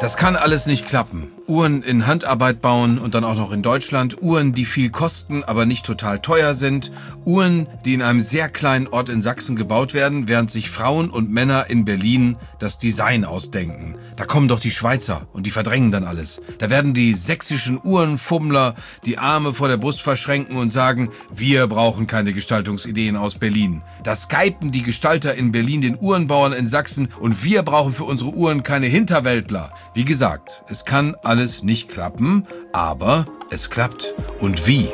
Das kann alles nicht klappen. Uhren in Handarbeit bauen und dann auch noch in Deutschland. Uhren, die viel kosten, aber nicht total teuer sind. Uhren, die in einem sehr kleinen Ort in Sachsen gebaut werden, während sich Frauen und Männer in Berlin das Design ausdenken. Da kommen doch die Schweizer und die verdrängen dann alles. Da werden die sächsischen Uhrenfummler die Arme vor der Brust verschränken und sagen, wir brauchen keine Gestaltungsideen aus Berlin. Da skypen die Gestalter in Berlin den Uhrenbauern in Sachsen und wir brauchen für unsere Uhren keine Hinterwäldler. Wie gesagt, es kann alles nicht klappen, aber es klappt. Und wie?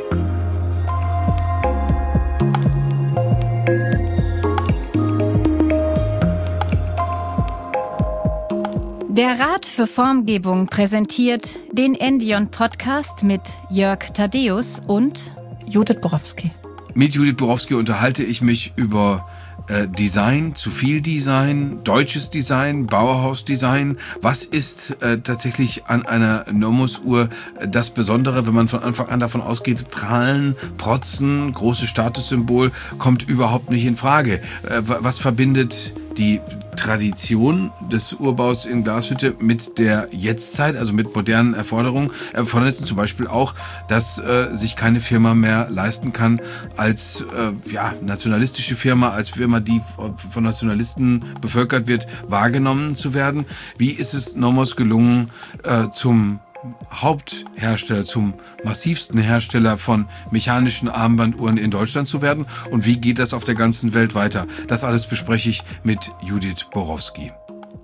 Der Rat für Formgebung präsentiert den Endion-Podcast mit Jörg Thaddeus und Judith Borowski. Mit Judith Borowski unterhalte ich mich über Design, zu viel Design, deutsches Design, Bauhausdesign. Was ist tatsächlich an einer Nomos-Uhr das Besondere, wenn man von Anfang an davon ausgeht, prahlen, protzen, großes Statussymbol, kommt überhaupt nicht in Frage. Was verbindet die Tradition des Urbaus in Glashütte mit der Jetztzeit, also mit modernen Erfordernissen, zum Beispiel auch, dass sich keine Firma mehr leisten kann, als nationalistische Firma, als Firma, die von Nationalisten bevölkert wird, wahrgenommen zu werden. Wie ist es Nomos gelungen, zum Haupthersteller, zum massivsten Hersteller von mechanischen Armbanduhren in Deutschland zu werden? Und wie geht das auf der ganzen Welt weiter? Das alles bespreche ich mit Judith Borowski.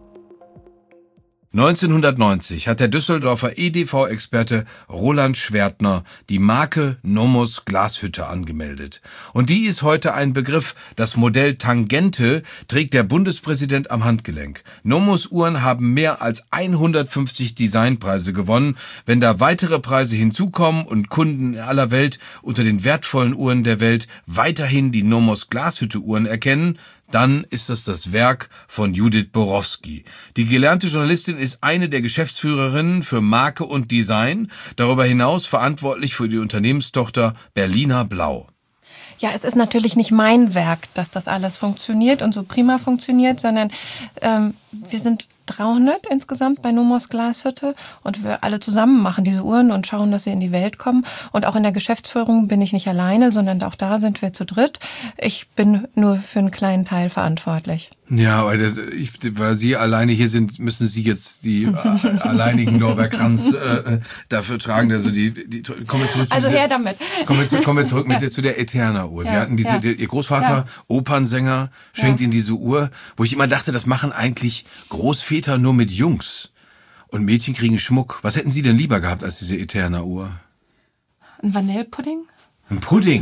1990 hat der Düsseldorfer EDV-Experte Roland Schwertner die Marke Nomos Glashütte angemeldet. Und die ist heute ein Begriff. Das Modell Tangente trägt der Bundespräsident am Handgelenk. Nomos Uhren haben mehr als 150 Designpreise gewonnen. Wenn da weitere Preise hinzukommen und Kunden in aller Welt unter den wertvollen Uhren der Welt weiterhin die Nomos Glashütte Uhren erkennen, dann ist das Werk von Judith Borowski. Die gelernte Journalistin ist eine der Geschäftsführerinnen für Marke und Design, darüber hinaus verantwortlich für die Unternehmenstochter Berliner Blau. Ja, es ist natürlich nicht mein Werk, dass das alles funktioniert und so prima funktioniert, sondern wir sind 300 insgesamt bei Nomos Glashütte und wir alle zusammen machen diese Uhren und schauen, dass sie in die Welt kommen. Und auch in der Geschäftsführung bin ich nicht alleine, sondern auch da sind wir zu dritt. Ich bin nur für einen kleinen Teil verantwortlich. Ja, weil Sie alleine hier sind, müssen Sie jetzt die alleinigen Lorbeerkranz dafür tragen. Also kommen wir zurück. Also her damit. Kommen wir zurück zu der Eterna-Uhr. Sie hatten Ihr Großvater, Opernsänger, schenkt Ihnen diese Uhr, wo ich immer dachte, das machen eigentlich Großväter nur mit Jungs. Und Mädchen kriegen Schmuck. Was hätten Sie denn lieber gehabt als diese Eterna-Uhr? Ein Vanillepudding? Ein Pudding?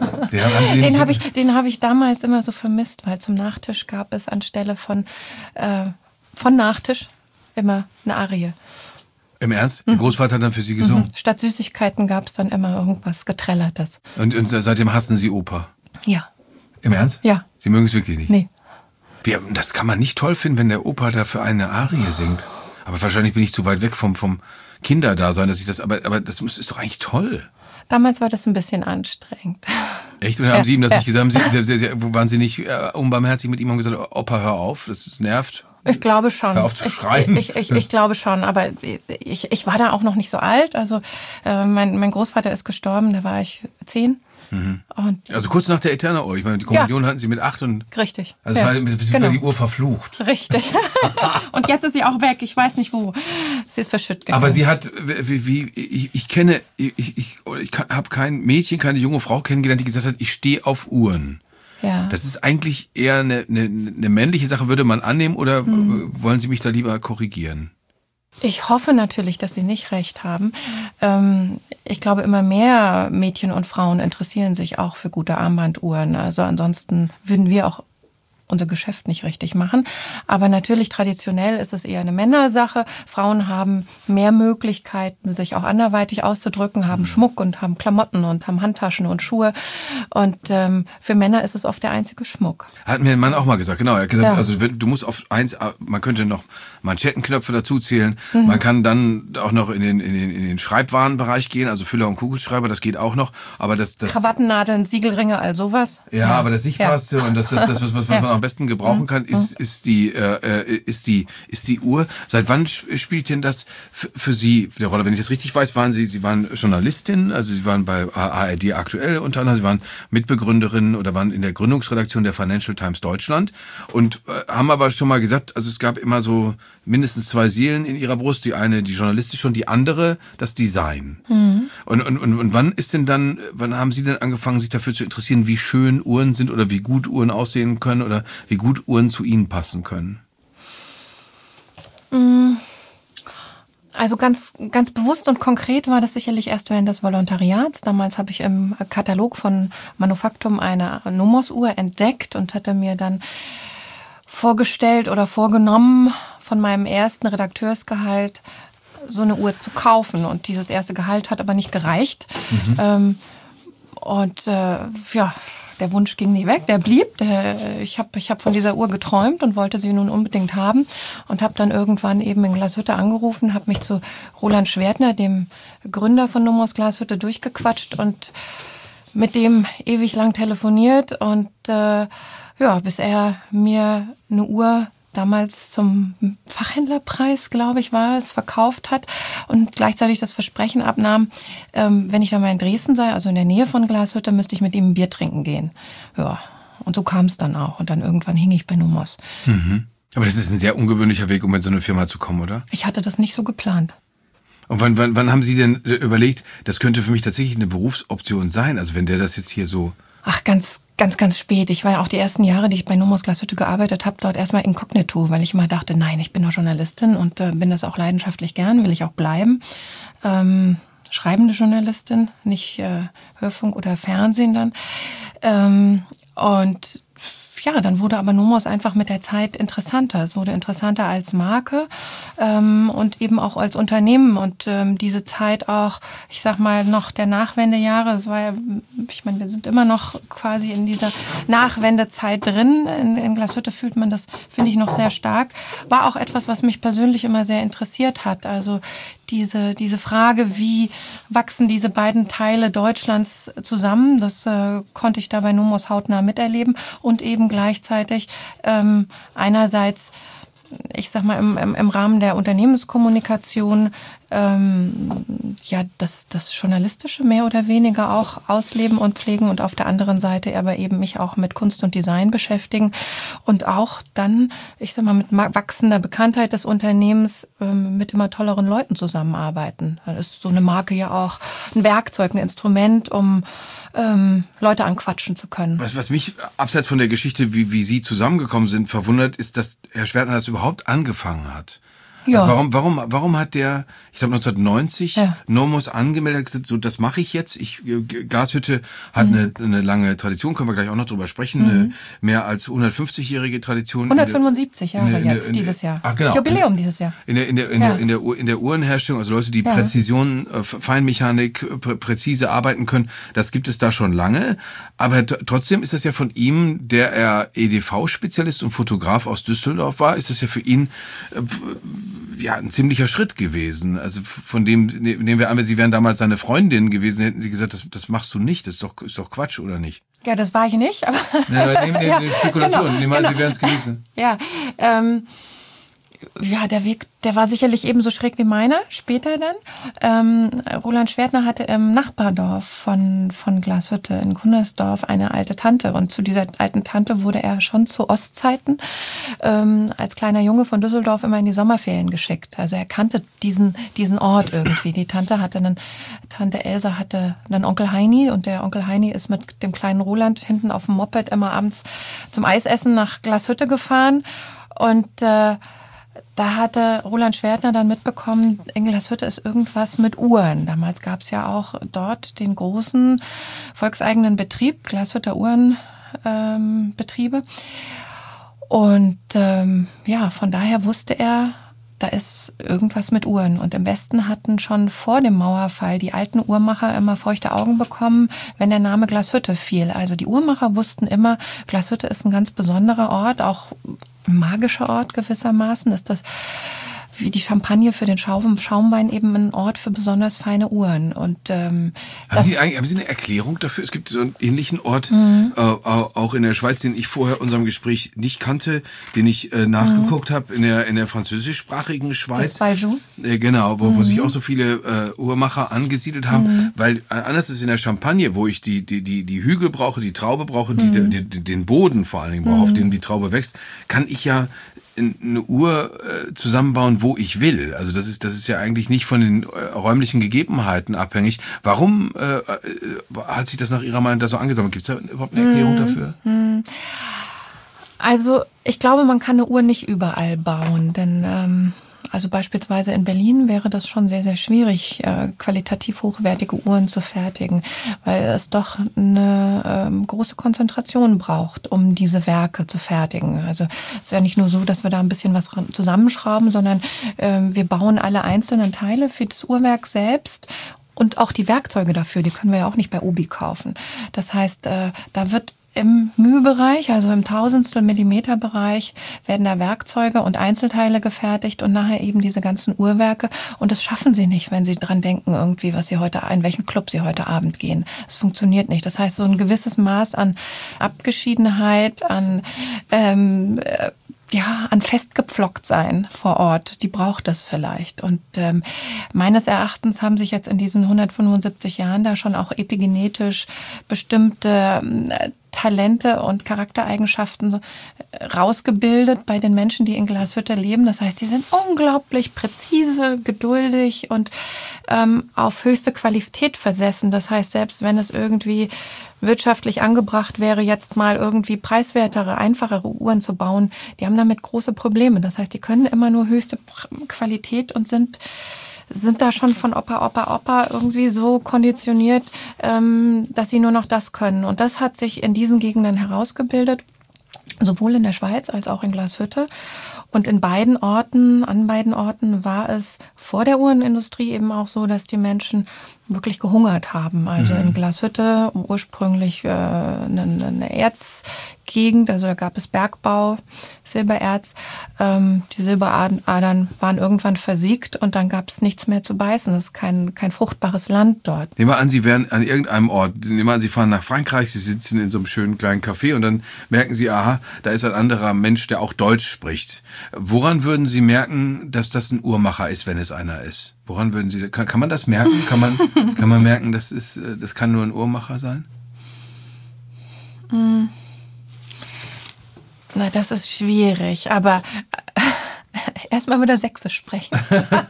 Den habe ich damals immer so vermisst, weil zum Nachtisch gab es anstelle von Nachtisch immer eine Arie. Im Ernst? Ihr Großvater hat dann für Sie gesungen? Statt Süßigkeiten gab es dann immer irgendwas Geträllertes. Und seitdem hassen Sie Oper? Ja. Im Ernst? Ja. Sie mögen es wirklich nicht? Nee. Das kann man nicht toll finden, wenn der Opa da für eine Arie singt. Aber wahrscheinlich bin ich zu weit weg vom Kinderdasein, dass ich das, aber das ist doch eigentlich toll. Damals war das ein bisschen anstrengend. Echt? Und haben Sie ihm das nicht gesagt? Waren Sie nicht unbarmherzig mit ihm und gesagt, Opa, hör auf, das nervt? Ich glaube schon. Hör auf zu schreien. Ich glaube schon, aber ich war da auch noch nicht so alt. Also mein Großvater ist gestorben, da war ich 10. Mhm. Also kurz nach der Eterna-Uhr. Ich meine, die Kommunion hatten Sie mit 8 und... Richtig. Also war die Uhr verflucht. Richtig. Und jetzt ist sie auch weg. Ich weiß nicht wo. Sie ist verschütt gegangen. Aber sie hat, ich habe kein Mädchen, keine junge Frau kennengelernt, die gesagt hat, ich stehe auf Uhren. Ja. Das ist eigentlich eher eine männliche Sache, würde man annehmen, oder wollen Sie mich da lieber korrigieren? Ich hoffe natürlich, dass Sie nicht recht haben. Ich glaube, immer mehr Mädchen und Frauen interessieren sich auch für gute Armbanduhren. Also ansonsten würden wir auch unser Geschäft nicht richtig machen. Aber natürlich traditionell ist es eher eine Männersache. Frauen haben mehr Möglichkeiten, sich auch anderweitig auszudrücken, haben Schmuck und haben Klamotten und haben Handtaschen und Schuhe. Und für Männer ist es oft der einzige Schmuck. Hat mir ein Mann auch mal gesagt, genau. Er hat gesagt, also du musst auf man könnte noch Manschettenknöpfe dazu zählen. Man kann dann auch noch in den Schreibwarenbereich gehen, also Füller und Kugelschreiber, das geht auch noch. Aber das Krawattennadeln, Siegelringe, all sowas. Ja, aber das Sichtbarste und das was man auch am besten gebrauchen kann, ist die Uhr. Seit wann spielt denn das für Sie eine Rolle? Wenn ich das richtig weiß, Sie waren Journalistin, also Sie waren bei ARD aktuell unter anderem, Sie waren Mitbegründerin oder waren in der Gründungsredaktion der Financial Times Deutschland und haben aber schon mal gesagt, also es gab immer so mindestens 2 Seelen in Ihrer Brust, die eine die journalistische und die andere das Design. Und wann haben Sie denn angefangen, sich dafür zu interessieren, wie schön Uhren sind oder wie gut Uhren aussehen können oder wie gut Uhren zu Ihnen passen können? Also ganz bewusst und konkret war das sicherlich erst während des Volontariats. Damals habe ich im Katalog von Manufaktum eine Nomos-Uhr entdeckt und hatte mir dann vorgestellt oder vorgenommen, von meinem ersten Redakteursgehalt so eine Uhr zu kaufen. Und dieses erste Gehalt hat aber nicht gereicht. Der Wunsch ging nie weg, der blieb. Ich hab von dieser Uhr geträumt und wollte sie nun unbedingt haben und habe dann irgendwann eben in Glashütte angerufen, habe mich zu Roland Schwertner, dem Gründer von Nomos Glashütte, durchgequatscht und mit dem ewig lang telefoniert und bis er mir eine Uhr damals zum Fachhändlerpreis, glaube ich, war es, verkauft hat und gleichzeitig das Versprechen abnahm, wenn ich dann mal in Dresden sei, also in der Nähe von Glashütte, müsste ich mit ihm ein Bier trinken gehen. Ja, und so kam es dann auch. Und dann irgendwann hing ich bei Nomos. Aber das ist ein sehr ungewöhnlicher Weg, um in so eine Firma zu kommen, oder? Ich hatte das nicht so geplant. Und wann haben Sie denn überlegt, das könnte für mich tatsächlich eine Berufsoption sein? Also wenn der das jetzt hier so... Ach, ganz spät. Ich war ja auch die ersten Jahre, die ich bei Nomos Glashütte gearbeitet habe, dort erstmal inkognito, weil ich immer dachte, nein, ich bin doch Journalistin und bin das auch leidenschaftlich gern, will ich auch bleiben. Schreibende Journalistin, nicht Hörfunk oder Fernsehen dann. Dann wurde aber Nomos einfach mit der Zeit interessanter. Es wurde interessanter als Marke und eben auch als Unternehmen. Und diese Zeit auch, ich sag mal, noch der Nachwendejahre, es war ja, ich meine, wir sind immer noch quasi in dieser Nachwendezeit drin. In Glashütte fühlt man das, finde ich, noch sehr stark. War auch etwas, was mich persönlich immer sehr interessiert hat. Also diese Frage, wie wachsen diese beiden Teile Deutschlands zusammen, das konnte ich da bei Nomos hautnah miterleben und eben gleichzeitig einerseits, ich sag mal, im Rahmen der Unternehmenskommunikation das Journalistische mehr oder weniger auch ausleben und pflegen und auf der anderen Seite aber eben mich auch mit Kunst und Design beschäftigen und auch dann, ich sag mal, mit wachsender Bekanntheit des Unternehmens mit immer tolleren Leuten zusammenarbeiten. Da ist so eine Marke ja auch ein Werkzeug, ein Instrument, um Leute anquatschen zu können. Was mich abseits von der Geschichte, wie Sie zusammengekommen sind, verwundert, ist, dass Herr Schwertner das überhaupt angefangen hat. Ja. Also warum hat der, ich glaube 1990, Nomos angemeldet und gesagt, so das mache ich jetzt. Glashütte hat eine lange Tradition, können wir gleich auch noch drüber sprechen, eine mehr als 150-jährige Tradition. 175 Jahre dieses Jahr. Ach, genau. Jubiläum dieses Jahr. In der Uhrenherstellung, also Leute, die Präzision, Feinmechanik, präzise arbeiten können, das gibt es da schon lange. Aber trotzdem ist das ja von ihm, der er EDV-Spezialist und Fotograf aus Düsseldorf war, ist das ja für ihn ein ziemlicher Schritt gewesen. Also von dem, nehmen wir an, Sie wären damals seine Freundin gewesen, hätten Sie gesagt, das machst du nicht, das ist doch Quatsch, oder nicht? Ja, das war ich nicht, aber... Nehmen Spekulation, nehmen Sie wären es gewesen. Ja, der Weg, der war sicherlich ebenso schräg wie meiner, später dann. Roland Schwertner hatte im Nachbardorf von Glashütte in Gunnersdorf eine alte Tante. Und zu dieser alten Tante wurde er schon zu Ostzeiten als kleiner Junge von Düsseldorf immer in die Sommerferien geschickt. Also er kannte diesen Ort irgendwie. Die Tante Elsa hatte einen Onkel Heini und der Onkel Heini ist mit dem kleinen Roland hinten auf dem Moped immer abends zum Eisessen nach Glashütte gefahren und da hatte Roland Schwertner dann mitbekommen, in Glashütte ist irgendwas mit Uhren. Damals gab es ja auch dort den großen volkseigenen Betrieb, Glashütter Uhrenbetriebe. Und von daher wusste er, da ist irgendwas mit Uhren. Und im Westen hatten schon vor dem Mauerfall die alten Uhrmacher immer feuchte Augen bekommen, wenn der Name Glashütte fiel. Also die Uhrmacher wussten immer, Glashütte ist ein ganz besonderer Ort, auch ein magischer Ort gewissermaßen. Ist das wie die Champagne für den Schaumwein eben ein Ort für besonders feine Uhren. Und haben Sie eine Erklärung dafür? Es gibt so einen ähnlichen Ort, auch in der Schweiz, den ich vorher unserem Gespräch nicht kannte, den ich nachgeguckt habe in der französischsprachigen Schweiz. Das Valjoux? Genau, wo sich auch so viele Uhrmacher angesiedelt haben, weil anders ist in der Champagne, wo ich die Hügel brauche, die Traube brauche, den Boden vor allen Dingen brauche, auf dem die Traube wächst, kann ich ja eine Uhr zusammenbauen, wo ich will. Also das ist ja eigentlich nicht von den räumlichen Gegebenheiten abhängig. Warum hat sich das nach Ihrer Meinung da so angesammelt? Gibt es da überhaupt eine Erklärung dafür? Also ich glaube, man kann eine Uhr nicht überall bauen, denn also beispielsweise in Berlin wäre das schon sehr, sehr schwierig, qualitativ hochwertige Uhren zu fertigen, weil es doch eine große Konzentration braucht, um diese Werke zu fertigen. Also es ist ja nicht nur so, dass wir da ein bisschen was zusammenschrauben, sondern wir bauen alle einzelnen Teile für das Uhrwerk selbst. Und auch die Werkzeuge dafür, die können wir ja auch nicht bei Obi kaufen. Das heißt, da wird im μ-Bereich, also im Tausendstel Millimeter-Bereich, werden da Werkzeuge und Einzelteile gefertigt und nachher eben diese ganzen Uhrwerke. Und das schaffen sie nicht, wenn sie dran denken, irgendwie, in welchen Club sie heute Abend gehen. Das funktioniert nicht. Das heißt, so ein gewisses Maß an Abgeschiedenheit, an festgepflockt sein vor Ort, die braucht es vielleicht. Und meines Erachtens haben sich jetzt in diesen 175 Jahren da schon auch epigenetisch bestimmte Talente und Charaktereigenschaften rausgebildet bei den Menschen, die in Glashütte leben. Das heißt, die sind unglaublich präzise, geduldig und auf höchste Qualität versessen. Das heißt, selbst wenn es irgendwie wirtschaftlich angebracht wäre, jetzt mal irgendwie preiswertere, einfachere Uhren zu bauen, die haben damit große Probleme. Das heißt, die können immer nur höchste Qualität und sind da schon von Opa irgendwie so konditioniert, dass sie nur noch das können. Und das hat sich in diesen Gegenden herausgebildet, sowohl in der Schweiz als auch in Glashütte. Und an beiden Orten war es vor der Uhrenindustrie eben auch so, dass die Menschen wirklich gehungert haben. Also in Glashütte ursprünglich eine Erzgegend, also da gab es Bergbau, Silbererz. Die Silberadern waren irgendwann versiegt und dann gab es nichts mehr zu beißen. Das ist kein fruchtbares Land dort. Nehmen wir an, Sie wären an irgendeinem Ort. Nehmen wir an, Sie fahren nach Frankreich, Sie sitzen in so einem schönen kleinen Café und dann merken Sie, aha, da ist ein anderer Mensch, der auch Deutsch spricht. Woran würden Sie merken, dass das ein Uhrmacher ist, wenn es einer ist? Woran würden Sie, kann man das merken? Kann man merken, das kann nur ein Uhrmacher sein? Na, das ist schwierig, aber erstmal wieder Sächsisch sprechen.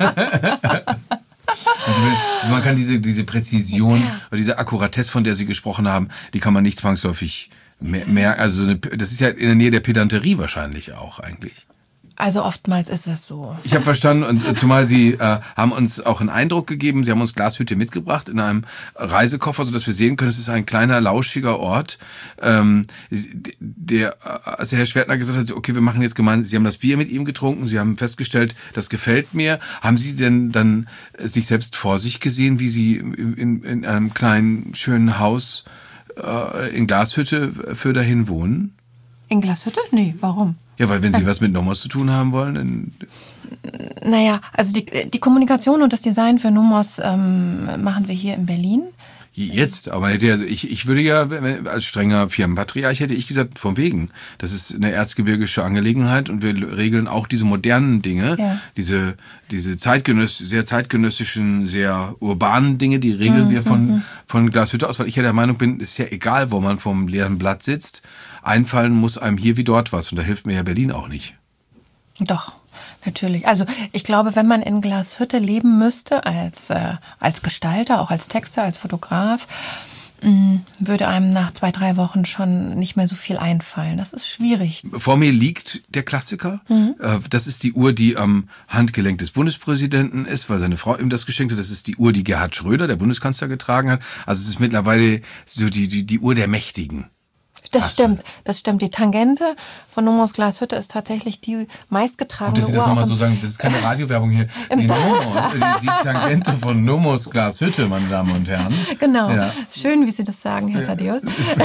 Also man kann diese Präzision oder diese Akkuratesse, von der Sie gesprochen haben, die kann man nicht zwangsläufig merken. Also das ist ja in der Nähe der Pedanterie wahrscheinlich auch eigentlich. Also oftmals ist es so. Ich habe verstanden, und zumal Sie haben uns auch einen Eindruck gegeben, Sie haben uns Glashütte mitgebracht in einem Reisekoffer, sodass wir sehen können, es ist ein kleiner, lauschiger Ort. Als Herr Schwertner gesagt hat, okay, wir machen jetzt gemeinsam, Sie haben das Bier mit ihm getrunken, Sie haben festgestellt, das gefällt mir. Haben Sie denn dann sich selbst vor sich gesehen, wie Sie in einem kleinen, schönen Haus in Glashütte für dahin wohnen? In Glashütte? Nee, warum? Ja, weil wenn Sie was mit Nomos zu tun haben wollen, dann... Naja, also die Kommunikation und das Design für Nomos machen wir hier in Berlin. Jetzt, aber ich würde ja, als strenger Firmenpatriarch hätte ich gesagt, von wegen. Das ist eine erzgebirgische Angelegenheit und wir regeln auch diese modernen Dinge, diese sehr zeitgenössischen, sehr urbanen Dinge, die regeln wir von Glashütte aus, weil ich ja der Meinung bin, ist ja egal, wo man vom leeren Blatt sitzt, einfallen muss einem hier wie dort was und da hilft mir ja Berlin auch nicht. Doch. Natürlich. Also ich glaube, wenn man in Glashütte leben müsste, als Gestalter, auch als Texter, als Fotograf, würde einem nach 2-3 Wochen schon nicht mehr so viel einfallen. Das ist schwierig. Vor mir liegt der Klassiker. Das ist die Uhr, die am Handgelenk des Bundespräsidenten ist, weil seine Frau ihm das geschenkt hat. Das ist die Uhr, die Gerhard Schröder, der Bundeskanzler, getragen hat. Also es ist mittlerweile so die Uhr der Mächtigen. Das stimmt. Die Tangente von Nomos Glashütte ist tatsächlich die meistgetragene Uhr. Und dass Sie das nochmal so sagen, das ist keine Radiowerbung hier. Die Tangente von Nomos Glashütte, meine Damen und Herren. Genau. Ja. Schön, wie Sie das sagen, Herr Thaddäus.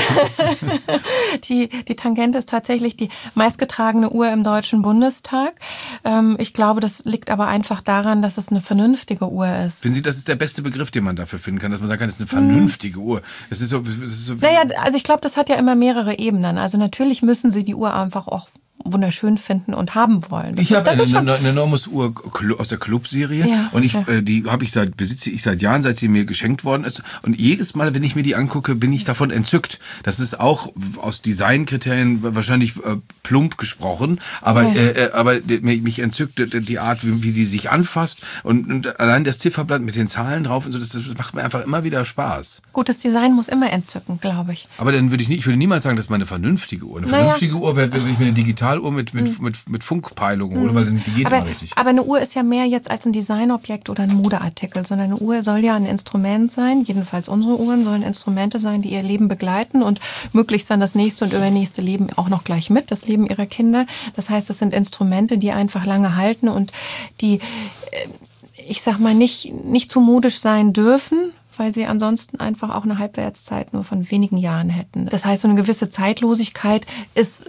Die Tangente ist tatsächlich die meistgetragene Uhr im Deutschen Bundestag. Ich glaube, das liegt aber einfach daran, dass es eine vernünftige Uhr ist. Finden Sie, das ist der beste Begriff, den man dafür finden kann, dass man sagen kann, das ist eine vernünftige Uhr. Das ist so. Naja, also ich glaube, das hat ja immer mehrere Ebenen. Also natürlich müssen Sie die Uhr einfach auch wunderschön finden und haben wollen. Ich habe eine Nomos-Uhr aus der Club-Serie und die besitze ich seit Jahren, seit sie mir geschenkt worden ist. Und jedes Mal, wenn ich mir die angucke, bin ich davon entzückt. Das ist auch aus Designkriterien wahrscheinlich plump gesprochen, aber mich entzückt die Art, wie die sich anfasst und allein das Zifferblatt mit den Zahlen drauf und so, das macht mir einfach immer wieder Spaß. Gutes Design muss immer entzücken, glaube ich. Aber dann ich würde niemals sagen, das ist meine vernünftige Uhr. Eine vernünftige Uhr wäre, wenn ich mir eine Digitaluhr mit Funkpeilungen hole, weil die geht immer richtig. Aber eine Uhr ist ja mehr jetzt als ein Designobjekt oder ein Modeartikel, sondern eine Uhr soll ja ein Instrument sein. Jedenfalls unsere Uhren sollen Instrumente sein, die ihr Leben begleiten und möglichst dann das nächste und übernächste Leben auch noch gleich mit, das Leben ihrer Kinder. Das heißt, es sind Instrumente, die einfach lange halten und die, ich sag mal, nicht zu modisch sein dürfen, weil sie ansonsten einfach auch eine Halbwertszeit nur von wenigen Jahren hätten. Das heißt, so eine gewisse Zeitlosigkeit ist,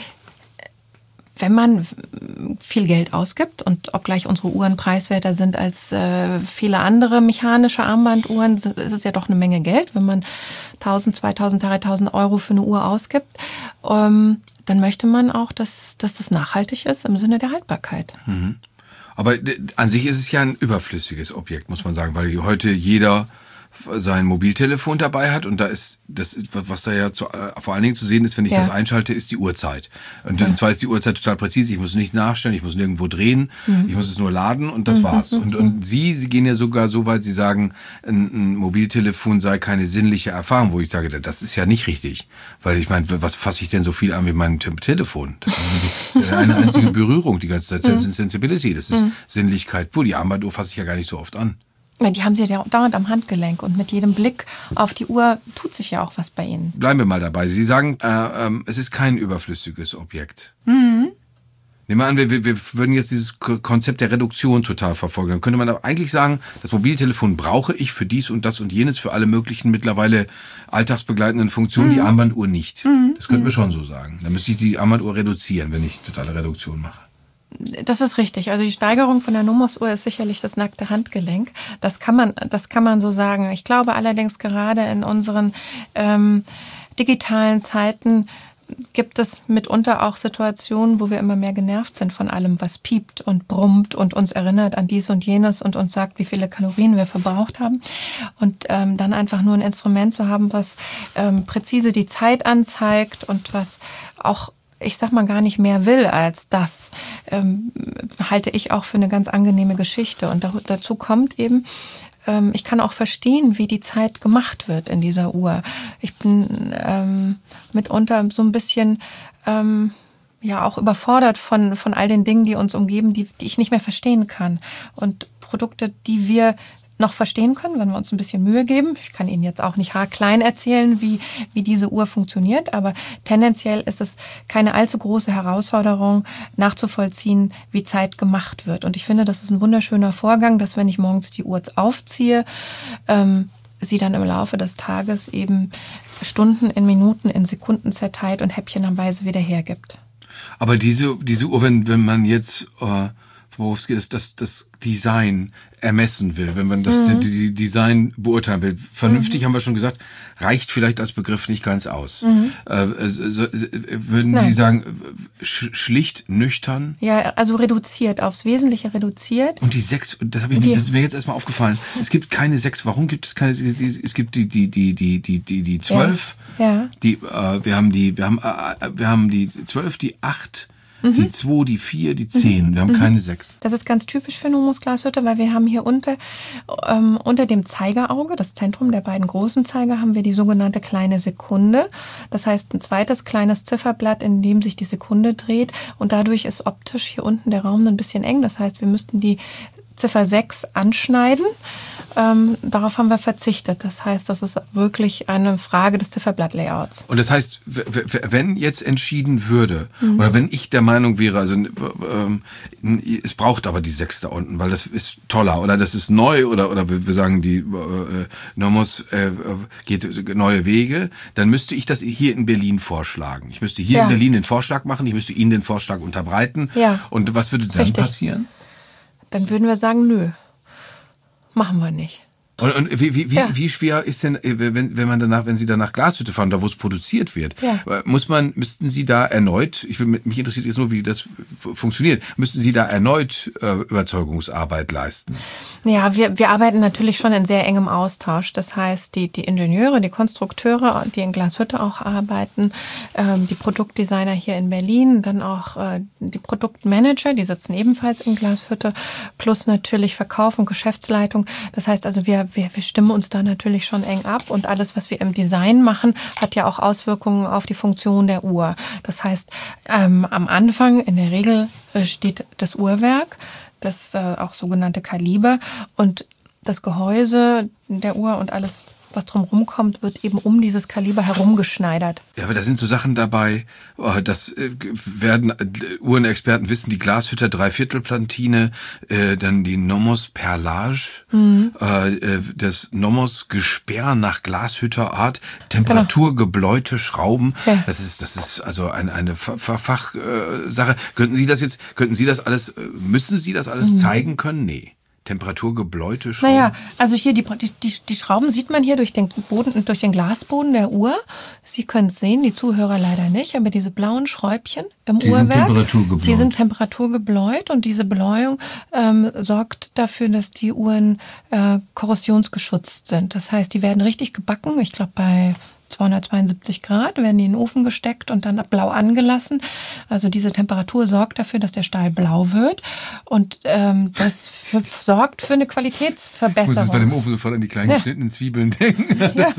wenn man viel Geld ausgibt und obgleich unsere Uhren preiswerter sind als viele andere mechanische Armbanduhren, ist es ja doch eine Menge Geld, wenn man 1.000, 2.000, 3.000 Euro für eine Uhr ausgibt. Dann möchte man auch, dass das nachhaltig ist im Sinne der Haltbarkeit. Mhm. Aber an sich ist es ja ein überflüssiges Objekt, muss man sagen, weil heute jeder sein Mobiltelefon dabei hat und was da ja vor allen Dingen zu sehen ist, wenn ich das einschalte, ist die Uhrzeit. Und zwar ist die Uhrzeit total präzise, ich muss nicht nachstellen, ich muss nirgendwo drehen, ich muss es nur laden und das war's. Und Sie gehen ja sogar so weit, Sie sagen, ein Mobiltelefon sei keine sinnliche Erfahrung, wo ich sage, das ist ja nicht richtig. Weil ich meine, was fasse ich denn so viel an wie mein Telefon? Das ist ja eine einzige Berührung die ganze Zeit. Das ist Sensibility, das ist Sinnlichkeit. Die Armbanduhr fasse ich ja gar nicht so oft an. Die haben sie ja dauernd am Handgelenk und mit jedem Blick auf die Uhr tut sich ja auch was bei Ihnen. Bleiben wir mal dabei. Sie sagen, es ist kein überflüssiges Objekt. Mhm. Nehmen wir an, wir würden jetzt dieses Konzept der Reduktion total verfolgen. Dann könnte man aber eigentlich sagen, das Mobiltelefon brauche ich für dies und das und jenes, für alle möglichen mittlerweile alltagsbegleitenden Funktionen, die Armbanduhr nicht. Das könnten wir schon so sagen. Dann müsste ich die Armbanduhr reduzieren, wenn ich totale Reduktion mache. Das ist richtig. Also die Steigerung von der Nomos-Uhr ist sicherlich das nackte Handgelenk. Das kann man so sagen. Ich glaube allerdings gerade in unseren digitalen Zeiten gibt es mitunter auch Situationen, wo wir immer mehr genervt sind von allem, was piept und brummt und uns erinnert an dies und jenes und uns sagt, wie viele Kalorien wir verbraucht haben. Und dann einfach nur ein Instrument zu haben, was präzise die Zeit anzeigt und was auch, ich sag mal, gar nicht mehr will als das, halte ich auch für eine ganz angenehme Geschichte. Und dazu kommt eben, ich kann auch verstehen, wie die Zeit gemacht wird in dieser Uhr. Ich bin mitunter so ein bisschen auch überfordert von all den Dingen, die uns umgeben, die ich nicht mehr verstehen kann. Und Produkte, die wir noch verstehen können, wenn wir uns ein bisschen Mühe geben. Ich kann Ihnen jetzt auch nicht haarklein erzählen, wie diese Uhr funktioniert, aber tendenziell ist es keine allzu große Herausforderung, nachzuvollziehen, wie Zeit gemacht wird. Und ich finde, das ist ein wunderschöner Vorgang, dass wenn ich morgens die Uhr aufziehe, sie dann im Laufe des Tages eben Stunden in Minuten, in Sekunden zerteilt und häppchenweise wieder hergibt. Aber diese Uhr, wenn man jetzt, worauf es geht, das Design ermessen will, wenn man das die Design beurteilen will. Vernünftig, haben wir schon gesagt, reicht vielleicht als Begriff nicht ganz aus. Würden Sie sagen, schlicht, nüchtern? Ja, also reduziert, aufs Wesentliche reduziert. Und die 6, das ist mir jetzt erstmal aufgefallen. Es gibt keine 6. Warum gibt es keine? Es gibt die 12. Ja. Wir haben die 12, die 8. Die 2, die 4, die 10. Wir haben keine 6. Das ist ganz typisch für Nomos Glashütte, weil wir haben hier unter dem Zeigerauge, das Zentrum der beiden großen Zeiger, haben wir die sogenannte kleine Sekunde. Das heißt, ein zweites kleines Zifferblatt, in dem sich die Sekunde dreht. Und dadurch ist optisch hier unten der Raum ein bisschen eng. Das heißt, wir müssten die Ziffer 6 anschneiden. darauf haben wir verzichtet. Das heißt, das ist wirklich eine Frage des Zifferblattlayouts. Und das heißt, wenn jetzt entschieden würde, oder wenn ich der Meinung wäre, also es braucht aber die 6 da unten, weil das ist toller oder das ist neu oder wir sagen, die Nomos geht neue Wege, dann müsste ich das hier in Berlin vorschlagen. Ich müsste hier in Berlin den Vorschlag machen, ich müsste Ihnen den Vorschlag unterbreiten. Ja. Und was würde dann passieren? Dann würden wir sagen, nö, machen wir nicht. Und wie schwer ist denn, wenn Sie danach Glashütte fahren, da wo es produziert wird, müssten Sie da erneut, mich interessiert jetzt nur, wie das funktioniert, müssten Sie da erneut Überzeugungsarbeit leisten? Ja, wir arbeiten natürlich schon in sehr engem Austausch. Das heißt, die Ingenieure, die Konstrukteure, die in Glashütte auch arbeiten, die Produktdesigner hier in Berlin, dann auch die Produktmanager, die sitzen ebenfalls in Glashütte, plus natürlich Verkauf und Geschäftsleitung. Das heißt also, wir stimmen uns da natürlich schon eng ab und alles, was wir im Design machen, hat ja auch Auswirkungen auf die Funktion der Uhr. Das heißt, am Anfang in der Regel steht das Uhrwerk, das auch sogenannte Kaliber und das Gehäuse der Uhr und alles, was drumherum kommt, wird eben um dieses Kaliber herumgeschneidert. Ja, aber da sind so Sachen dabei, das werden Uhrenexperten wissen, die Glashütter 3/4 Platine, dann die Nomos Perlage, das Nomos Gesperr nach Glashütter Art, temperaturgebläute Schrauben. Ja. Das ist also eine Fachsache. Müssen Sie das alles zeigen können? Nee. Temperaturgebläute Schrauben? Naja, also hier die Schrauben sieht man hier durch den Boden, durch den Glasboden der Uhr. Sie können es sehen, die Zuhörer leider nicht, aber diese blauen Schräubchen im Uhrwerk, die sind temperaturgebläut und diese Bläuung sorgt dafür, dass die Uhren korrosionsgeschützt sind. Das heißt, die werden richtig gebacken. Ich glaube, bei 272 Grad werden die in den Ofen gesteckt und dann blau angelassen. Also diese Temperatur sorgt dafür, dass der Stahl blau wird und das sorgt für eine Qualitätsverbesserung. Ich muss jetzt bei dem Ofen sofort an die kleinen geschnittenen Zwiebeln denken. Ja.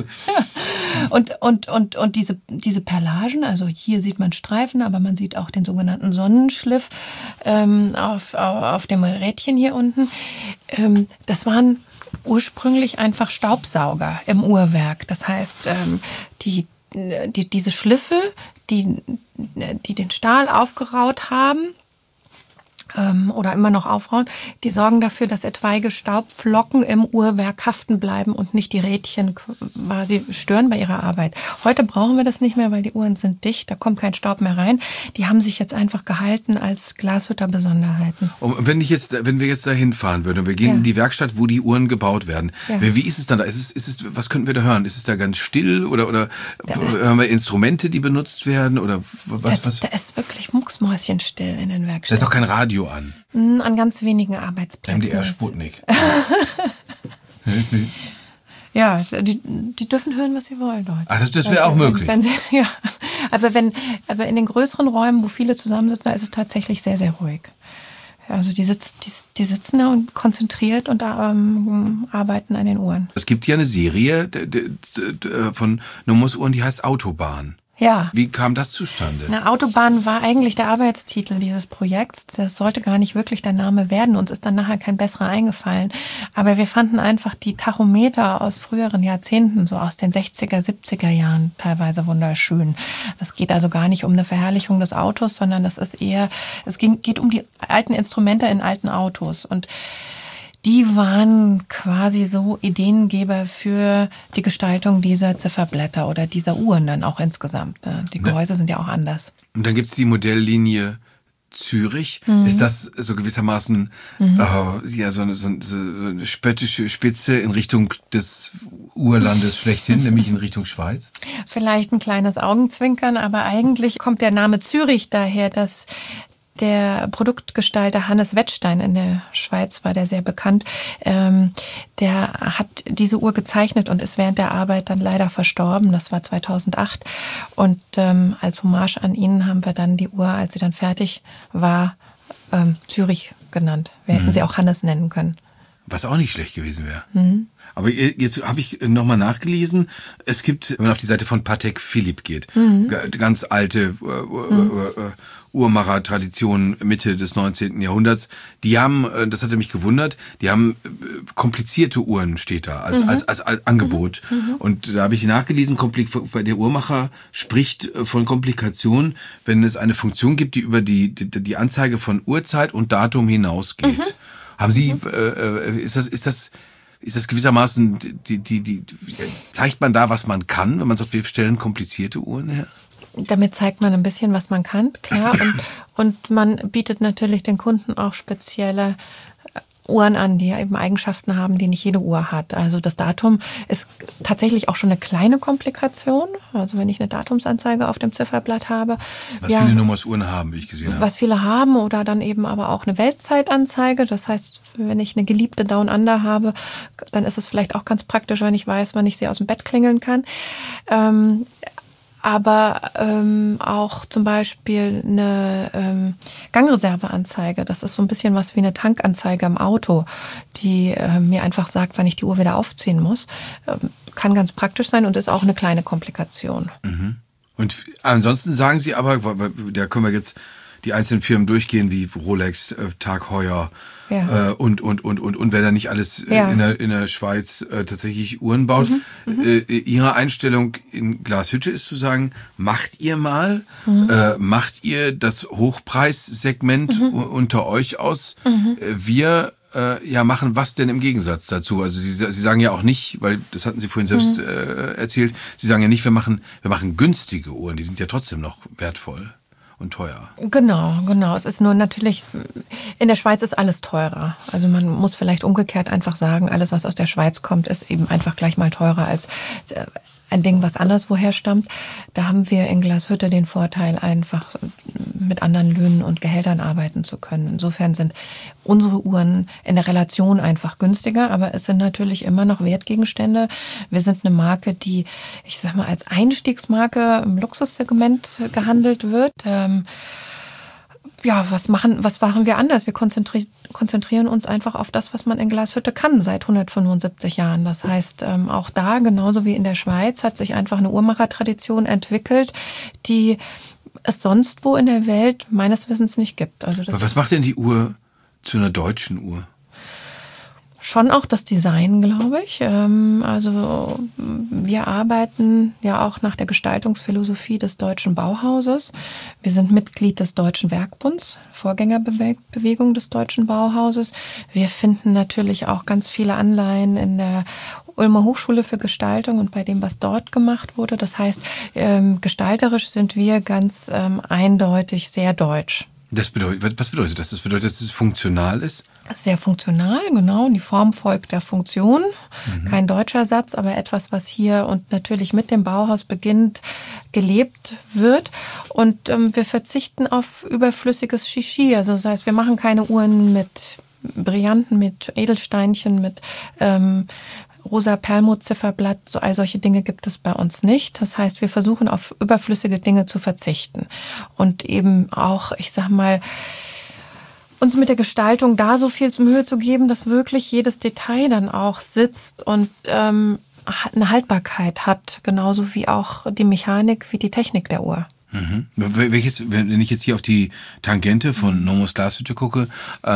Und diese Perlagen, also hier sieht man Streifen, aber man sieht auch den sogenannten Sonnenschliff auf dem Rädchen hier unten. Das waren ursprünglich einfach Staubsauger im Uhrwerk. Das heißt, diese Schliffe, die den Stahl aufgeraut haben oder immer noch aufrauen, die sorgen dafür, dass etwaige Staubflocken im Uhrwerk haften bleiben und nicht die Rädchen quasi stören bei ihrer Arbeit. Heute brauchen wir das nicht mehr, weil die Uhren sind dicht, da kommt kein Staub mehr rein. Die haben sich jetzt einfach gehalten als Glashütter-Besonderheiten. Und wenn wir jetzt da hinfahren würden und wir gehen in die Werkstatt, wo die Uhren gebaut werden, wie ist es dann da? Was könnten wir da hören? Ist es da ganz still oder hören wir Instrumente, die benutzt werden oder was? Da ist wirklich mucksmäuschenstill in den Werkstätten. Da ist auch kein Radio an. An ganz wenigen Arbeitsplätzen. MDR Sputnik. Ja, die dürfen hören, was sie wollen dort. Ach, das wäre auch möglich. Aber in den größeren Räumen, wo viele zusammensitzen, da ist es tatsächlich sehr, sehr ruhig. Also die sitzen da und konzentriert und arbeiten an den Uhren. Es gibt ja eine Serie von Nomos-Uhren, die heißt Autobahn. Ja. Wie kam das zustande? Eine Autobahn war eigentlich der Arbeitstitel dieses Projekts. Das sollte gar nicht wirklich der Name werden. Uns ist dann nachher kein besserer eingefallen. Aber wir fanden einfach die Tachometer aus früheren Jahrzehnten, so aus den 60er, 70er Jahren, teilweise wunderschön. Es geht also gar nicht um eine Verherrlichung des Autos, sondern geht um die alten Instrumente in alten Autos. Und die waren quasi so Ideengeber für die Gestaltung dieser Zifferblätter oder dieser Uhren dann auch insgesamt. Die Gehäuse sind ja auch anders. Und dann gibt's die Modelllinie Zürich. Ist das so gewissermaßen so eine spöttische Spitze in Richtung des Urlandes schlechthin, nämlich in Richtung Schweiz? Vielleicht ein kleines Augenzwinkern, aber eigentlich kommt der Name Zürich daher, dass der Produktgestalter Hannes Wettstein in der Schweiz war der sehr bekannt. Der hat diese Uhr gezeichnet und ist während der Arbeit dann leider verstorben. Das war 2008. Und als Hommage an ihn haben wir dann die Uhr, als sie dann fertig war, Zürich genannt. Wir hätten sie auch Hannes nennen können. Was auch nicht schlecht gewesen wäre. Aber jetzt habe ich nochmal nachgelesen, es gibt, wenn man auf die Seite von Patek Philippe geht, ganz alte Uhrmacher-Tradition Mitte des 19. Jahrhunderts, die haben, das hatte mich gewundert, die haben komplizierte Uhren, steht da, als Angebot. Und da habe ich nachgelesen, der Uhrmacher spricht von Komplikation, wenn es eine Funktion gibt, die über die Anzeige von Uhrzeit und Datum hinausgeht. Haben Sie, ist das gewissermaßen, zeigt man da, was man kann, wenn man sagt, wir stellen komplizierte Uhren her? Damit zeigt man ein bisschen, was man kann, klar. Und man bietet natürlich den Kunden auch spezielle Uhren an, die eben Eigenschaften haben, die nicht jede Uhr hat. Also das Datum ist tatsächlich auch schon eine kleine Komplikation. Also wenn ich eine Datumsanzeige auf dem Zifferblatt habe. Was viele Nummers-Uhren haben, wie ich gesehen habe. Was viele haben oder dann eben aber auch eine Weltzeitanzeige. Das heißt, wenn ich eine geliebte Down Under habe, dann ist es vielleicht auch ganz praktisch, wenn ich weiß, wann ich sie aus dem Bett klingeln kann. Aber auch zum Beispiel eine Gangreserveanzeige. Das ist so ein bisschen was wie eine Tankanzeige im Auto, die mir einfach sagt, wann ich die Uhr wieder aufziehen muss. Kann ganz praktisch sein und ist auch eine kleine Komplikation. Mhm. Und ansonsten sagen Sie aber, da können wir jetzt die einzelnen Firmen durchgehen, wie Rolex, Tag Heuer, und wer da nicht alles in der Schweiz tatsächlich Uhren baut. Ihre Einstellung in Glashütte ist zu sagen, macht ihr macht ihr das Hochpreissegment unter euch aus. Wir machen was denn im Gegensatz dazu? Also Sie sagen ja auch nicht, weil das hatten Sie vorhin selbst erzählt, Sie sagen ja nicht, wir machen günstige Uhren, die sind ja trotzdem noch wertvoll und teuer. Genau. Es ist nur natürlich, in der Schweiz ist alles teurer. Also man muss vielleicht umgekehrt einfach sagen, alles, was aus der Schweiz kommt, ist eben einfach gleich mal teurer als ein Ding, was anderswoher stammt. Da haben wir in Glashütte den Vorteil, einfach mit anderen Löhnen und Gehältern arbeiten zu können. Insofern sind unsere Uhren in der Relation einfach günstiger, aber es sind natürlich immer noch Wertgegenstände. Wir sind eine Marke, die, ich sag mal, als Einstiegsmarke im Luxussegment gehandelt wird. Was machen wir anders? Wir konzentrieren uns einfach auf das, was man in Glashütte kann seit 175 Jahren. Das heißt, auch da, genauso wie in der Schweiz, hat sich einfach eine Uhrmachertradition entwickelt, die es sonst wo in der Welt meines Wissens nicht gibt. Also aber was macht denn die Uhr zu einer deutschen Uhr? Schon auch das Design, glaube ich. Also wir arbeiten ja auch nach der Gestaltungsphilosophie des Deutschen Bauhauses. Wir sind Mitglied des Deutschen Werkbunds, Vorgängerbewegung des Deutschen Bauhauses. Wir finden natürlich auch ganz viele Anleihen in der Ulmer Hochschule für Gestaltung und bei dem, was dort gemacht wurde. Das heißt, gestalterisch sind wir ganz eindeutig sehr deutsch. Was bedeutet das? Das bedeutet, dass es funktional ist? Sehr funktional, genau. Die Form folgt der Funktion. Kein deutscher Satz, aber etwas, was hier und natürlich mit dem Bauhaus beginnt, gelebt wird. Und wir verzichten auf überflüssiges Shishi. Also das heißt, wir machen keine Uhren mit Brillanten, mit Edelsteinchen, mit rosa Perlmutt-Zifferblatt, all solche Dinge gibt es bei uns nicht. Das heißt, wir versuchen auf überflüssige Dinge zu verzichten und eben auch, ich sag mal, uns mit der Gestaltung da so viel Mühe zu geben, dass wirklich jedes Detail dann auch sitzt und eine Haltbarkeit hat, genauso wie auch die Mechanik, wie die Technik der Uhr. Wenn ich jetzt hier auf die Tangente von Nomos Glashütte gucke,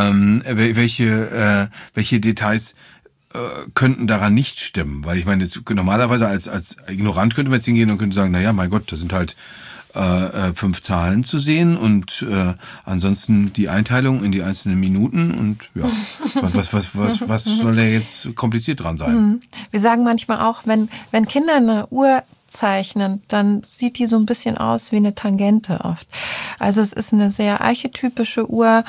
welche Details könnten daran nicht stimmen? Weil ich meine, normalerweise als Ignorant könnte man jetzt hingehen und könnte sagen, naja, mein Gott, da sind halt 5 Zahlen zu sehen und ansonsten die Einteilung in die einzelnen Minuten und ja, was soll da jetzt kompliziert dran sein? Wir sagen manchmal auch, wenn Kinder eine Uhr zeichnen, dann sieht die so ein bisschen aus wie eine Tangente oft. Also es ist eine sehr archetypische Uhr,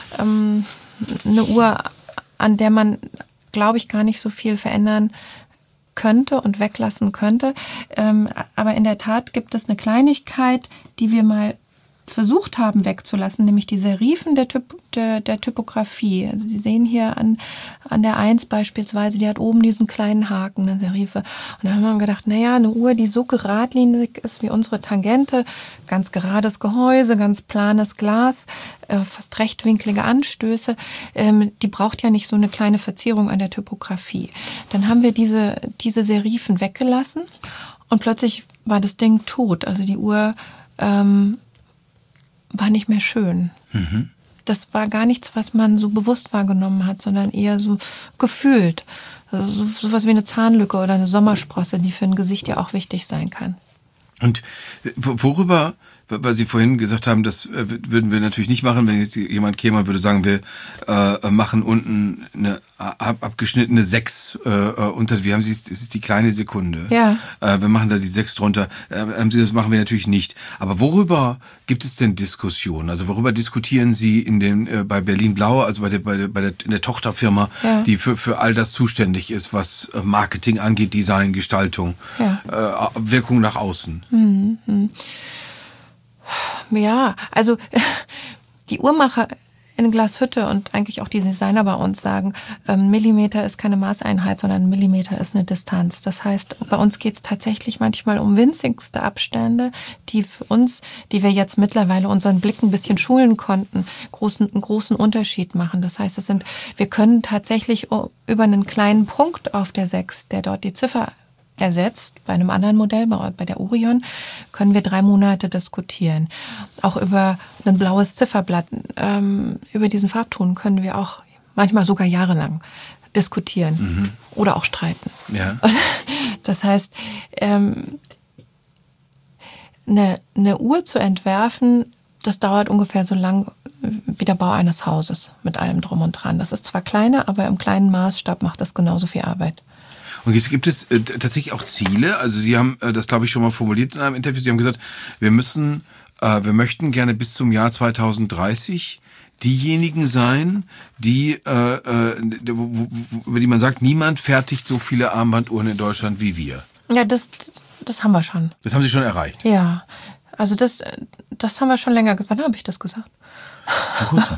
eine Uhr, an der man, glaube ich, gar nicht so viel verändern könnte und weglassen könnte. Aber in der Tat gibt es eine Kleinigkeit, die wir mal versucht haben wegzulassen, nämlich die Serifen der Typografie. Also Sie sehen hier an der 1 beispielsweise, die hat oben diesen kleinen Haken, eine Serife. Und da haben wir gedacht, naja, eine Uhr, die so geradlinig ist wie unsere Tangente, ganz gerades Gehäuse, ganz planes Glas, fast rechtwinklige Anstöße, die braucht ja nicht so eine kleine Verzierung an der Typografie. Dann haben wir diese Serifen weggelassen und plötzlich war das Ding tot. Also die Uhr war nicht mehr schön. Mhm. Das war gar nichts, was man so bewusst wahrgenommen hat, sondern eher so gefühlt. Also sowas wie eine Zahnlücke oder eine Sommersprosse, die für ein Gesicht ja auch wichtig sein kann. Und worüber, weil Sie vorhin gesagt haben, das würden wir natürlich nicht machen, wenn jetzt jemand käme und würde sagen, wir machen unten eine abgeschnittene 6 unter, wie haben Sie es, das ist die kleine Sekunde. Ja. Wir machen da die 6 drunter. Das machen wir natürlich nicht. Aber worüber gibt es denn Diskussionen? Also worüber diskutieren Sie bei Berlin Blau, also in der Tochterfirma, ja, die für all das zuständig ist, was Marketing angeht, Design, Gestaltung, ja, Wirkung nach außen? Mhm. Ja, also die Uhrmacher in Glashütte und eigentlich auch die Designer bei uns sagen, Millimeter ist keine Maßeinheit, sondern Millimeter ist eine Distanz. Das heißt, bei uns geht es tatsächlich manchmal um winzigste Abstände, die für uns, die wir jetzt mittlerweile unseren Blick ein bisschen schulen konnten, einen großen Unterschied machen. Das heißt, wir können tatsächlich über einen kleinen Punkt auf der 6, der dort die Ziffer ersetzt, bei einem anderen Modell, bei der Orion, können wir 3 Monate diskutieren. Auch über ein blaues Zifferblatt, über diesen Farbton können wir auch manchmal sogar jahrelang diskutieren oder auch streiten. Ja. Das heißt, eine Uhr zu entwerfen, das dauert ungefähr so lang wie der Bau eines Hauses mit allem drum und dran. Das ist zwar kleiner, aber im kleinen Maßstab macht das genauso viel Arbeit. Und jetzt gibt es tatsächlich auch Ziele. Also Sie haben das, glaube ich, schon mal formuliert in einem Interview. Sie haben gesagt, wir möchten gerne bis zum Jahr 2030 diejenigen sein, über die man sagt, niemand fertigt so viele Armbanduhren in Deutschland wie wir. Ja, das haben wir schon. Das haben Sie schon erreicht? Ja, also das haben wir schon länger gesagt. Wann habe ich das gesagt? Vor kurzem.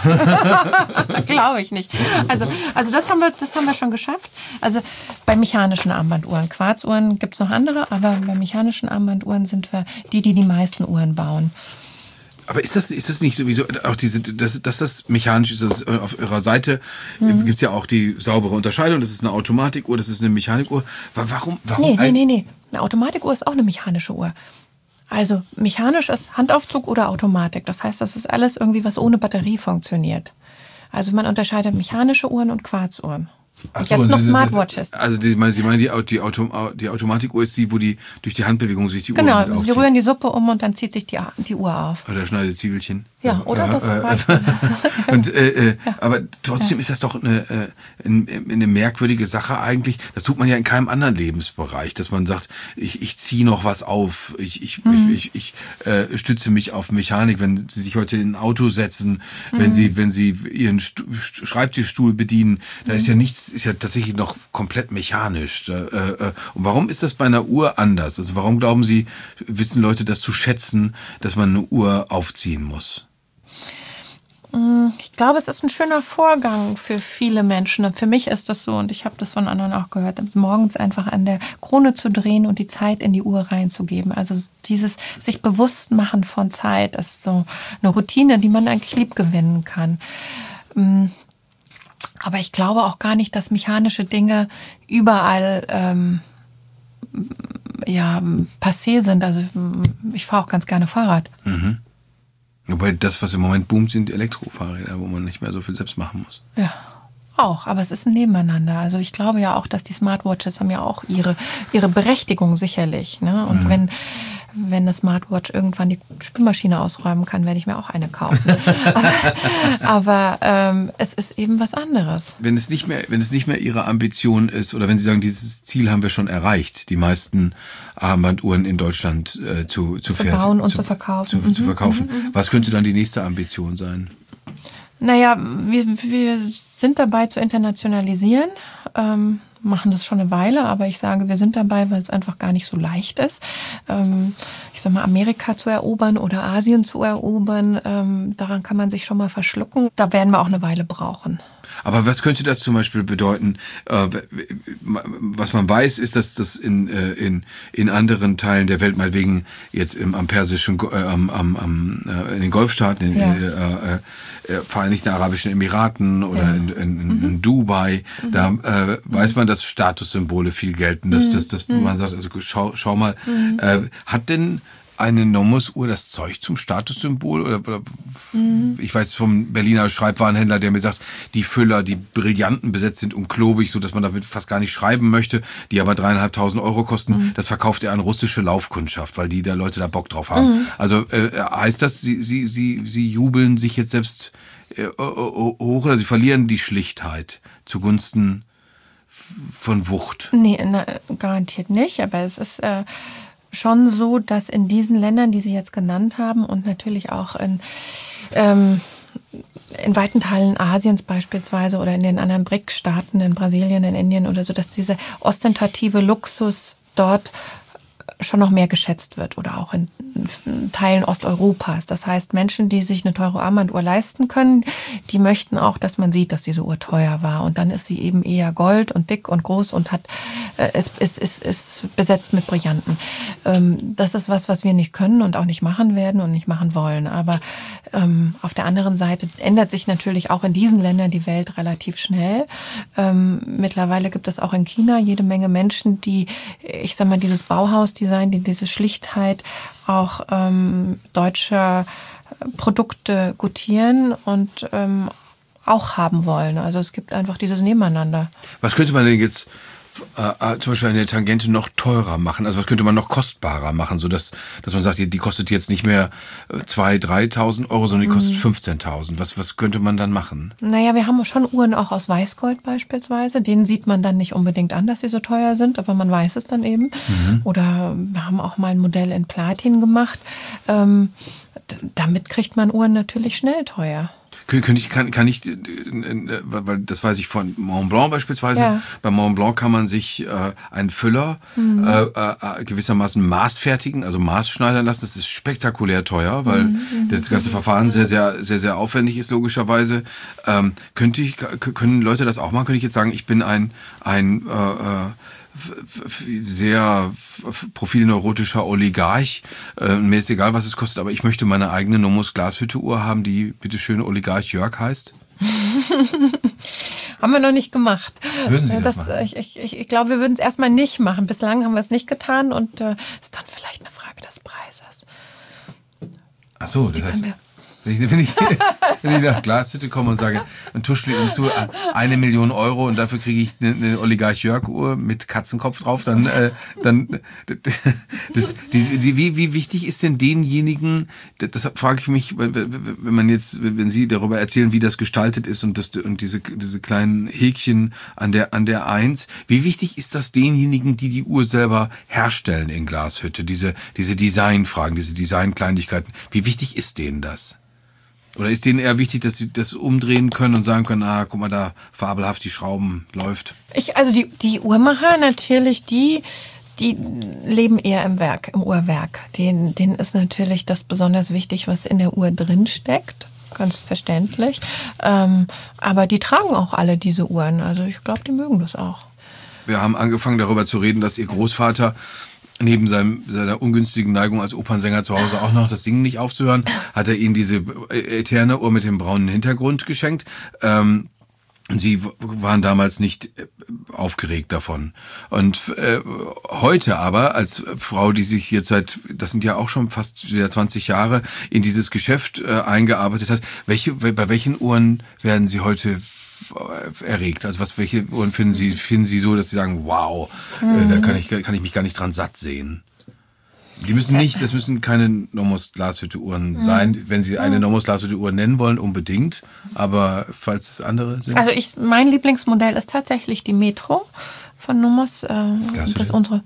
Glaube ich nicht. Also das haben wir schon geschafft. Also bei mechanischen Armbanduhren. Quarzuhren gibt es noch andere, aber bei mechanischen Armbanduhren sind wir die meisten Uhren bauen. Aber ist das nicht sowieso auch dass das mechanisch ist? Das auf Ihrer Seite gibt es ja auch die saubere Unterscheidung. Das ist eine Automatikuhr, das ist eine Mechanikuhr. Warum? Nee. Eine Automatikuhr ist auch eine mechanische Uhr. Also mechanisch ist Handaufzug oder Automatik. Das heißt, das ist alles irgendwie, was ohne Batterie funktioniert. Also man unterscheidet mechanische Uhren und Quarzuhren. So, jetzt noch Smartwatches. Also Sie meinen, die Automatikuhr ist die, wo die durch die Handbewegung sich die Uhr Genau, Sie rühren die Suppe um und dann zieht sich die Uhr auf. Oder schneidet Zwiebelchen. Ja, oder das und, aber trotzdem ist das doch eine merkwürdige Sache eigentlich. Das tut man ja in keinem anderen Lebensbereich, dass man sagt, ich ziehe noch was auf, ich stütze mich auf Mechanik, wenn Sie sich heute in ein Auto setzen, wenn Sie Ihren Schreibtischstuhl bedienen, da ist ja nichts, ist ja tatsächlich noch komplett mechanisch. Und warum ist das bei einer Uhr anders? Also warum glauben Sie, wissen Leute das zu schätzen, dass man eine Uhr aufziehen muss? Ich glaube, es ist ein schöner Vorgang für viele Menschen. Und für mich ist das so, und ich habe das von anderen auch gehört, morgens einfach an der Krone zu drehen und die Zeit in die Uhr reinzugeben. Also dieses sich bewusst machen von Zeit ist so eine Routine, die man eigentlich lieb gewinnen kann. Aber ich glaube auch gar nicht, dass mechanische Dinge überall passé sind. Also ich fahre auch ganz gerne Fahrrad. Mhm. Wobei das, was im Moment boomt, sind Elektrofahrräder, wo man nicht mehr so viel selbst machen muss. Ja, auch. Aber es ist ein Nebeneinander. Also ich glaube ja auch, dass die Smartwatches haben ja auch ihre Berechtigung sicherlich. Ne? Und wenn eine Smartwatch irgendwann die Spülmaschine ausräumen kann, werde ich mir auch eine kaufen. aber es ist eben was anderes. Wenn es nicht mehr Ihre Ambition ist, oder wenn Sie sagen, dieses Ziel haben wir schon erreicht, die meisten Armbanduhren in Deutschland zu bauen und zu verkaufen. Zu verkaufen. Was könnte dann die nächste Ambition sein? Naja, wir sind dabei zu internationalisieren. machen das schon eine Weile, aber ich sage, wir sind dabei, weil es einfach gar nicht so leicht ist. Ich sag mal, Amerika zu erobern oder Asien zu erobern, daran kann man sich schon mal verschlucken. Da werden wir auch eine Weile brauchen. Aber was könnte das zum Beispiel bedeuten? Was man weiß, ist, dass das in anderen Teilen der Welt, meinetwegen jetzt am persischen, in den Golfstaaten, in Vereinigten Arabischen Emiraten oder in Dubai, da weiß man, dass Statussymbole viel gelten. Dass man sagt, also schau mal, hat denn eine Nomos-Uhr das Zeug zum Statussymbol? Oder ich weiß vom Berliner Schreibwarenhändler, der mir sagt, die Füller, die Brillanten besetzt sind und klobig, so dass man damit fast gar nicht schreiben möchte, die aber 3.500 Euro kosten, das verkauft er an russische Laufkundschaft, weil die da Leute da Bock drauf haben. Also heißt das, sie jubeln sich jetzt selbst hoch oder sie verlieren die Schlichtheit zugunsten von Wucht? Nee, garantiert nicht, aber es ist schon so, dass in diesen Ländern, die Sie jetzt genannt haben und natürlich auch in weiten Teilen Asiens beispielsweise oder in den anderen BRIC-Staaten, in Brasilien, in Indien oder so, dass diese ostentative Luxus dort schon noch mehr geschätzt wird oder auch in Teilen Osteuropas. Das heißt, Menschen, die sich eine teure Armbanduhr leisten können, die möchten auch, dass man sieht, dass diese Uhr teuer war. Und dann ist sie eben eher gold und dick und groß und ist besetzt mit Brillanten. Das ist was wir nicht können und auch nicht machen werden und nicht machen wollen. Aber auf der anderen Seite ändert sich natürlich auch in diesen Ländern die Welt relativ schnell. Mittlerweile gibt es auch in China jede Menge Menschen, die, ich sag mal, dieses Bauhausdesign, diese Schlichtheit auch deutsche Produkte gutieren und auch haben wollen. Also es gibt einfach dieses Nebeneinander. Was könnte man denn jetzt zum Beispiel eine Tangente noch teurer machen? Also was könnte man noch kostbarer machen, sodass man sagt, die kostet jetzt nicht mehr 2.000, 3.000 Euro, sondern die kostet 15.000. Was könnte man dann machen? Naja, wir haben schon Uhren auch aus Weißgold beispielsweise. Denen sieht man dann nicht unbedingt an, dass sie so teuer sind, aber man weiß es dann eben. Oder wir haben auch mal ein Modell in Platin gemacht. Damit kriegt man Uhren natürlich schnell teuer. Kann ich, weil das weiß ich von Mont Blanc beispielsweise. Ja. Bei Mont Blanc kann man sich einen Füller gewissermaßen maßfertigen, also maßschneidern lassen. Das ist spektakulär teuer, weil das ganze Verfahren sehr, sehr, sehr, sehr aufwendig ist, logischerweise. Können Leute das auch machen? Könnte ich jetzt sagen, ich bin ein sehr profilneurotischer Oligarch. Mir ist egal, was es kostet, aber ich möchte meine eigene Nomos Glashütte-Uhr haben, die bitteschön Oligarch Jörg heißt. Haben wir noch nicht gemacht. Würden Sie das machen? Ich glaube, wir würden es erstmal nicht machen. Bislang haben wir es nicht getan und ist dann vielleicht eine Frage des Preises. Ach so, das heißt, wenn ich nach Glashütte komme und sage, dann tuschle ich uns zu 1 Million Euro und dafür kriege ich eine Oligarch Jörg-Uhr mit Katzenkopf drauf, dann wie wichtig ist denn denjenigen, das frage ich mich, wenn Sie darüber erzählen, wie das gestaltet ist und diese kleinen Häkchen an der 1, wie wichtig ist das denjenigen, die Uhr selber herstellen in Glashütte, diese Designfragen, diese Designkleinigkeiten, wie wichtig ist denen das? Oder ist denen eher wichtig, dass sie das umdrehen können und sagen können, guck mal da, fabelhaft, die Schrauben läuft? Also die Uhrmacher natürlich, die leben eher im Uhrwerk. Denen ist natürlich das besonders wichtig, was in der Uhr drin steckt. Ganz verständlich. Aber die tragen auch alle diese Uhren. Also ich glaube, die mögen das auch. Wir haben angefangen darüber zu reden, dass Ihr Großvater neben seiner ungünstigen Neigung als Opernsänger zu Hause auch noch das Singen nicht aufzuhören, hat er Ihnen diese Eterne Uhr mit dem braunen Hintergrund geschenkt. Sie waren damals nicht aufgeregt davon. Und heute aber, als Frau, die sich jetzt das sind ja auch schon fast wieder 20 Jahre, in dieses Geschäft eingearbeitet hat, bei welchen Uhren werden Sie heute erregt? Also welche Uhren finden Sie so, dass Sie sagen, wow, da kann ich mich gar nicht dran satt sehen? Das müssen keine Nomos Glashütte-Uhren sein. Wenn Sie eine Nomos Glashütte-Uhr nennen wollen, unbedingt. Aber falls es andere sind. Also mein Lieblingsmodell ist tatsächlich die Metro. von Nomos. Das ist unsere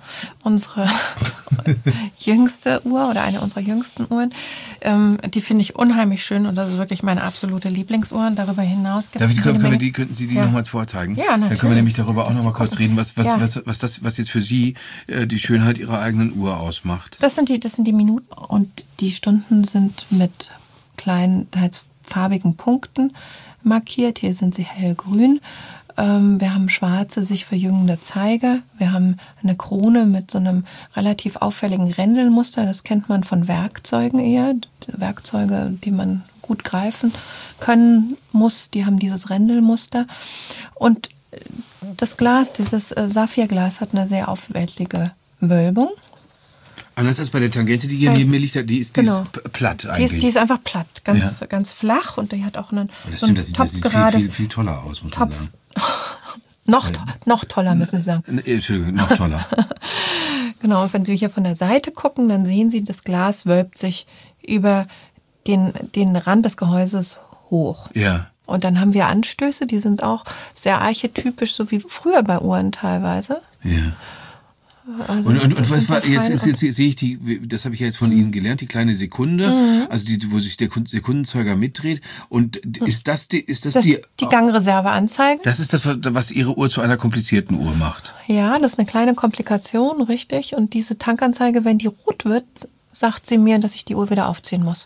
jüngste Uhr oder eine unserer jüngsten Uhren. Die finde ich unheimlich schön und das ist wirklich meine absolute Lieblingsuhr. Darüber hinaus gibt es könnten Sie die nochmal vorzeigen? Ja, natürlich. Dann können wir nämlich darüber auch nochmal kurz reden, was jetzt für Sie die Schönheit Ihrer eigenen Uhr ausmacht. Das sind die Minuten und die Stunden sind mit kleinen, teils farbigen Punkten markiert. Hier sind sie hellgrün. Wir haben schwarze, sich verjüngende Zeiger. Wir haben eine Krone mit so einem relativ auffälligen Rändelmuster. Das kennt man von Werkzeugen eher. Werkzeuge, die man gut greifen können muss, die haben dieses Rändelmuster. Und das Glas, dieses Saphirglas, hat eine sehr aufwendige Wölbung. Anders als bei der Tangente, die hier neben mir liegt, die ist platt eigentlich. Die ist einfach platt, ganz flach und die hat auch einen das sieht viel toller aus, muss man sagen. Noch toller, müssen Sie sagen. Entschuldigung, noch toller. Genau, und wenn Sie hier von der Seite gucken, dann sehen Sie, das Glas wölbt sich über den Rand des Gehäuses hoch. Ja. Und dann haben wir Anstöße, die sind auch sehr archetypisch, so wie früher bei Uhren teilweise. Ja. Also und was war, jetzt sehe ich das habe ich ja jetzt von Ihnen gelernt, die kleine Sekunde, also wo sich der Sekundenzeiger mitdreht. Und ist das die Gangreserveanzeige? Das ist das, was Ihre Uhr zu einer komplizierten Uhr macht. Ja, das ist eine kleine Komplikation, richtig. Und diese Tankanzeige, wenn die rot wird, sagt sie mir, dass ich die Uhr wieder aufziehen muss.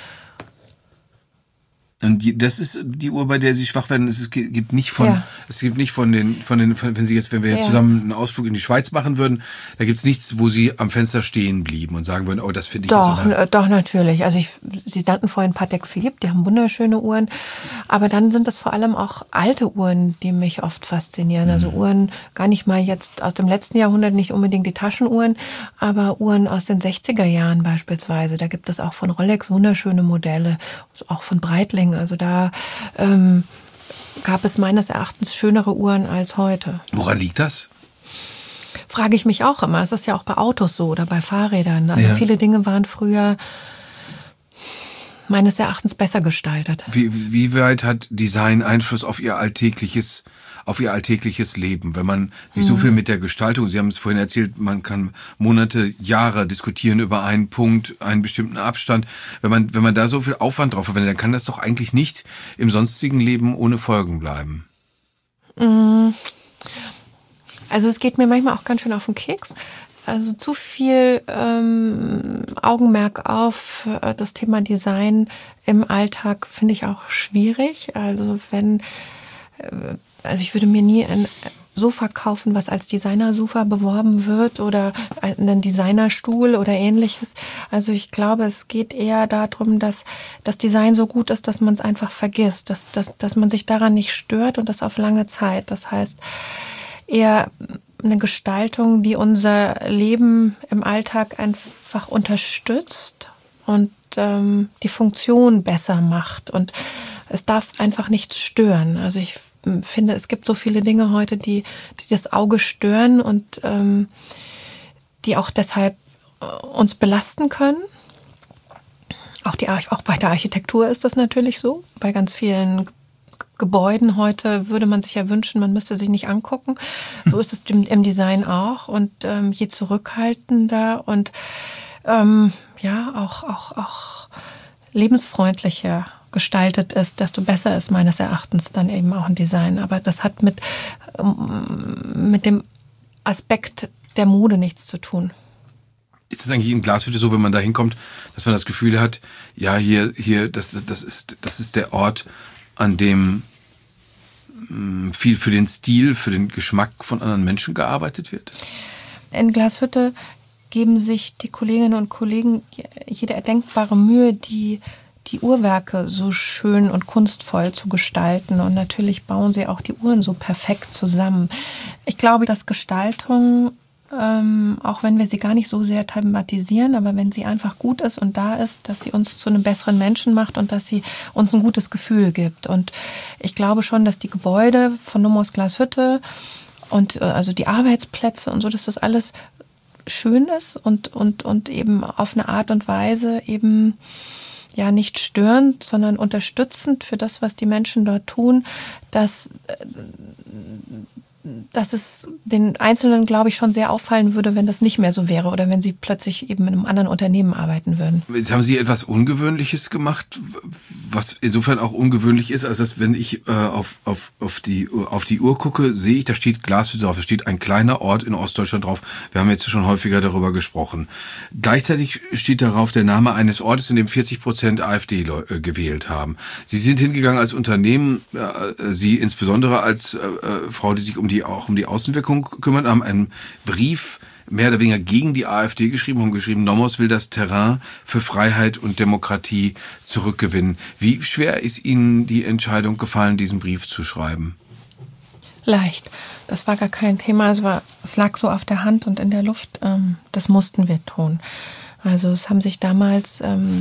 Und das ist die Uhr, bei der Sie schwach werden. Es gibt nicht von den, wenn wir jetzt zusammen einen Ausflug in die Schweiz machen würden, da gibt's nichts, wo Sie am Fenster stehen blieben und sagen würden, oh, das finde ich Doch, natürlich. Also Sie nannten vorhin Patek Philippe, die haben wunderschöne Uhren. Aber dann sind das vor allem auch alte Uhren, die mich oft faszinieren. Also Uhren, gar nicht mal jetzt aus dem letzten Jahrhundert, nicht unbedingt die Taschenuhren, aber Uhren aus den 60er Jahren beispielsweise. Da gibt es auch von Rolex wunderschöne Modelle, auch von Breitling. Also da gab es meines Erachtens schönere Uhren als heute. Woran liegt das? Frage ich mich auch immer. Es ist ja auch bei Autos so oder bei Fahrrädern. Also viele Dinge waren früher meines Erachtens besser gestaltet. Wie weit hat Design Einfluss auf Ihr alltägliches Leben, wenn man sich so viel mit der Gestaltung, Sie haben es vorhin erzählt, man kann Monate, Jahre diskutieren über einen Punkt, einen bestimmten Abstand. Wenn man da so viel Aufwand drauf verwendet, dann kann das doch eigentlich nicht im sonstigen Leben ohne Folgen bleiben. Also es geht mir manchmal auch ganz schön auf den Keks. Also zu viel Augenmerk auf das Thema Design im Alltag finde ich auch schwierig. Also ich würde mir nie ein Sofa kaufen, was als Designersofa beworben wird oder einen Designerstuhl oder ähnliches. Also ich glaube, es geht eher darum, dass das Design so gut ist, dass man es einfach vergisst, dass man sich daran nicht stört und das auf lange Zeit. Das heißt, eher eine Gestaltung, die unser Leben im Alltag einfach unterstützt und die Funktion besser macht. Und es darf einfach nichts stören. Also ich finde, es gibt so viele Dinge heute, die das Auge stören und die auch deshalb uns belasten können. Auch bei der Architektur ist das natürlich so. Bei ganz vielen Gebäuden heute würde man sich ja wünschen, man müsste sich nicht angucken. So ist es im Design auch. Und je zurückhaltender und auch lebensfreundlicher gestaltet ist, desto besser ist meines Erachtens dann eben auch ein Design. Aber das hat mit dem Aspekt der Mode nichts zu tun. Ist das eigentlich in Glashütte so, wenn man da hinkommt, dass man das Gefühl hat, ja, hier, das ist der Ort, an dem viel für den Stil, für den Geschmack von anderen Menschen gearbeitet wird? In Glashütte geben sich die Kolleginnen und Kollegen jede erdenkbare Mühe, die Uhrwerke so schön und kunstvoll zu gestalten. Und natürlich bauen sie auch die Uhren so perfekt zusammen. Ich glaube, dass Gestaltung, auch wenn wir sie gar nicht so sehr thematisieren, aber wenn sie einfach gut ist und da ist, dass sie uns zu einem besseren Menschen macht und dass sie uns ein gutes Gefühl gibt. Und ich glaube schon, dass die Gebäude von Nomos Glashütte und also die Arbeitsplätze und so, dass das alles schön ist und eben auf eine Art und Weise eben ja nicht störend, sondern unterstützend für das, was die Menschen dort tun, dass dass es den Einzelnen, glaube ich, schon sehr auffallen würde, wenn das nicht mehr so wäre oder wenn sie plötzlich eben in einem anderen Unternehmen arbeiten würden. Jetzt haben Sie etwas Ungewöhnliches gemacht, was insofern auch ungewöhnlich ist, als dass, wenn ich auf die Uhr gucke, sehe ich, da steht Glashütte drauf, da steht ein kleiner Ort in Ostdeutschland drauf. Wir haben jetzt schon häufiger darüber gesprochen. Gleichzeitig steht darauf der Name eines Ortes, in dem 40% AfD gewählt haben. Sie sind hingegangen als Unternehmen, Sie insbesondere als Frau, die sich um die Außenwirkung kümmert, haben einen Brief mehr oder weniger gegen die AfD geschrieben, haben geschrieben, Nomos will das Terrain für Freiheit und Demokratie zurückgewinnen. Wie schwer ist Ihnen die Entscheidung gefallen, diesen Brief zu schreiben? Leicht. Das war gar kein Thema. Es lag so auf der Hand und in der Luft. Das mussten wir tun. Also es haben sich damals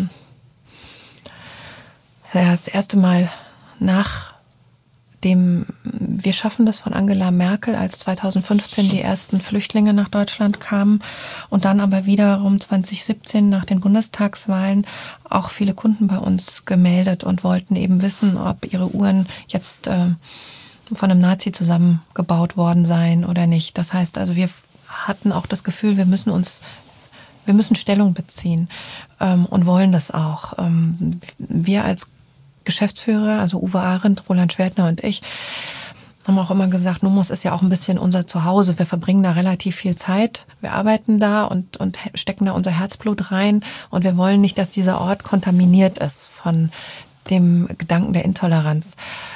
das erste Mal nach dem Wir schaffen das von Angela Merkel, als 2015 die ersten Flüchtlinge nach Deutschland kamen und dann aber wiederum 2017 nach den Bundestagswahlen auch viele Kunden bei uns gemeldet und wollten eben wissen, ob ihre Uhren jetzt von einem Nazi zusammengebaut worden seien oder nicht. Das heißt also, wir hatten auch das Gefühl, wir müssen Stellung beziehen und wollen das auch. Wir als Geschäftsführer, also Uwe Arendt, Roland Schwertner und ich, haben auch immer gesagt, Nomos ist ja auch ein bisschen unser Zuhause. Wir verbringen da relativ viel Zeit. Wir arbeiten da und stecken da unser Herzblut rein. Und wir wollen nicht, dass dieser Ort kontaminiert ist von dem Gedanken der Intoleranz.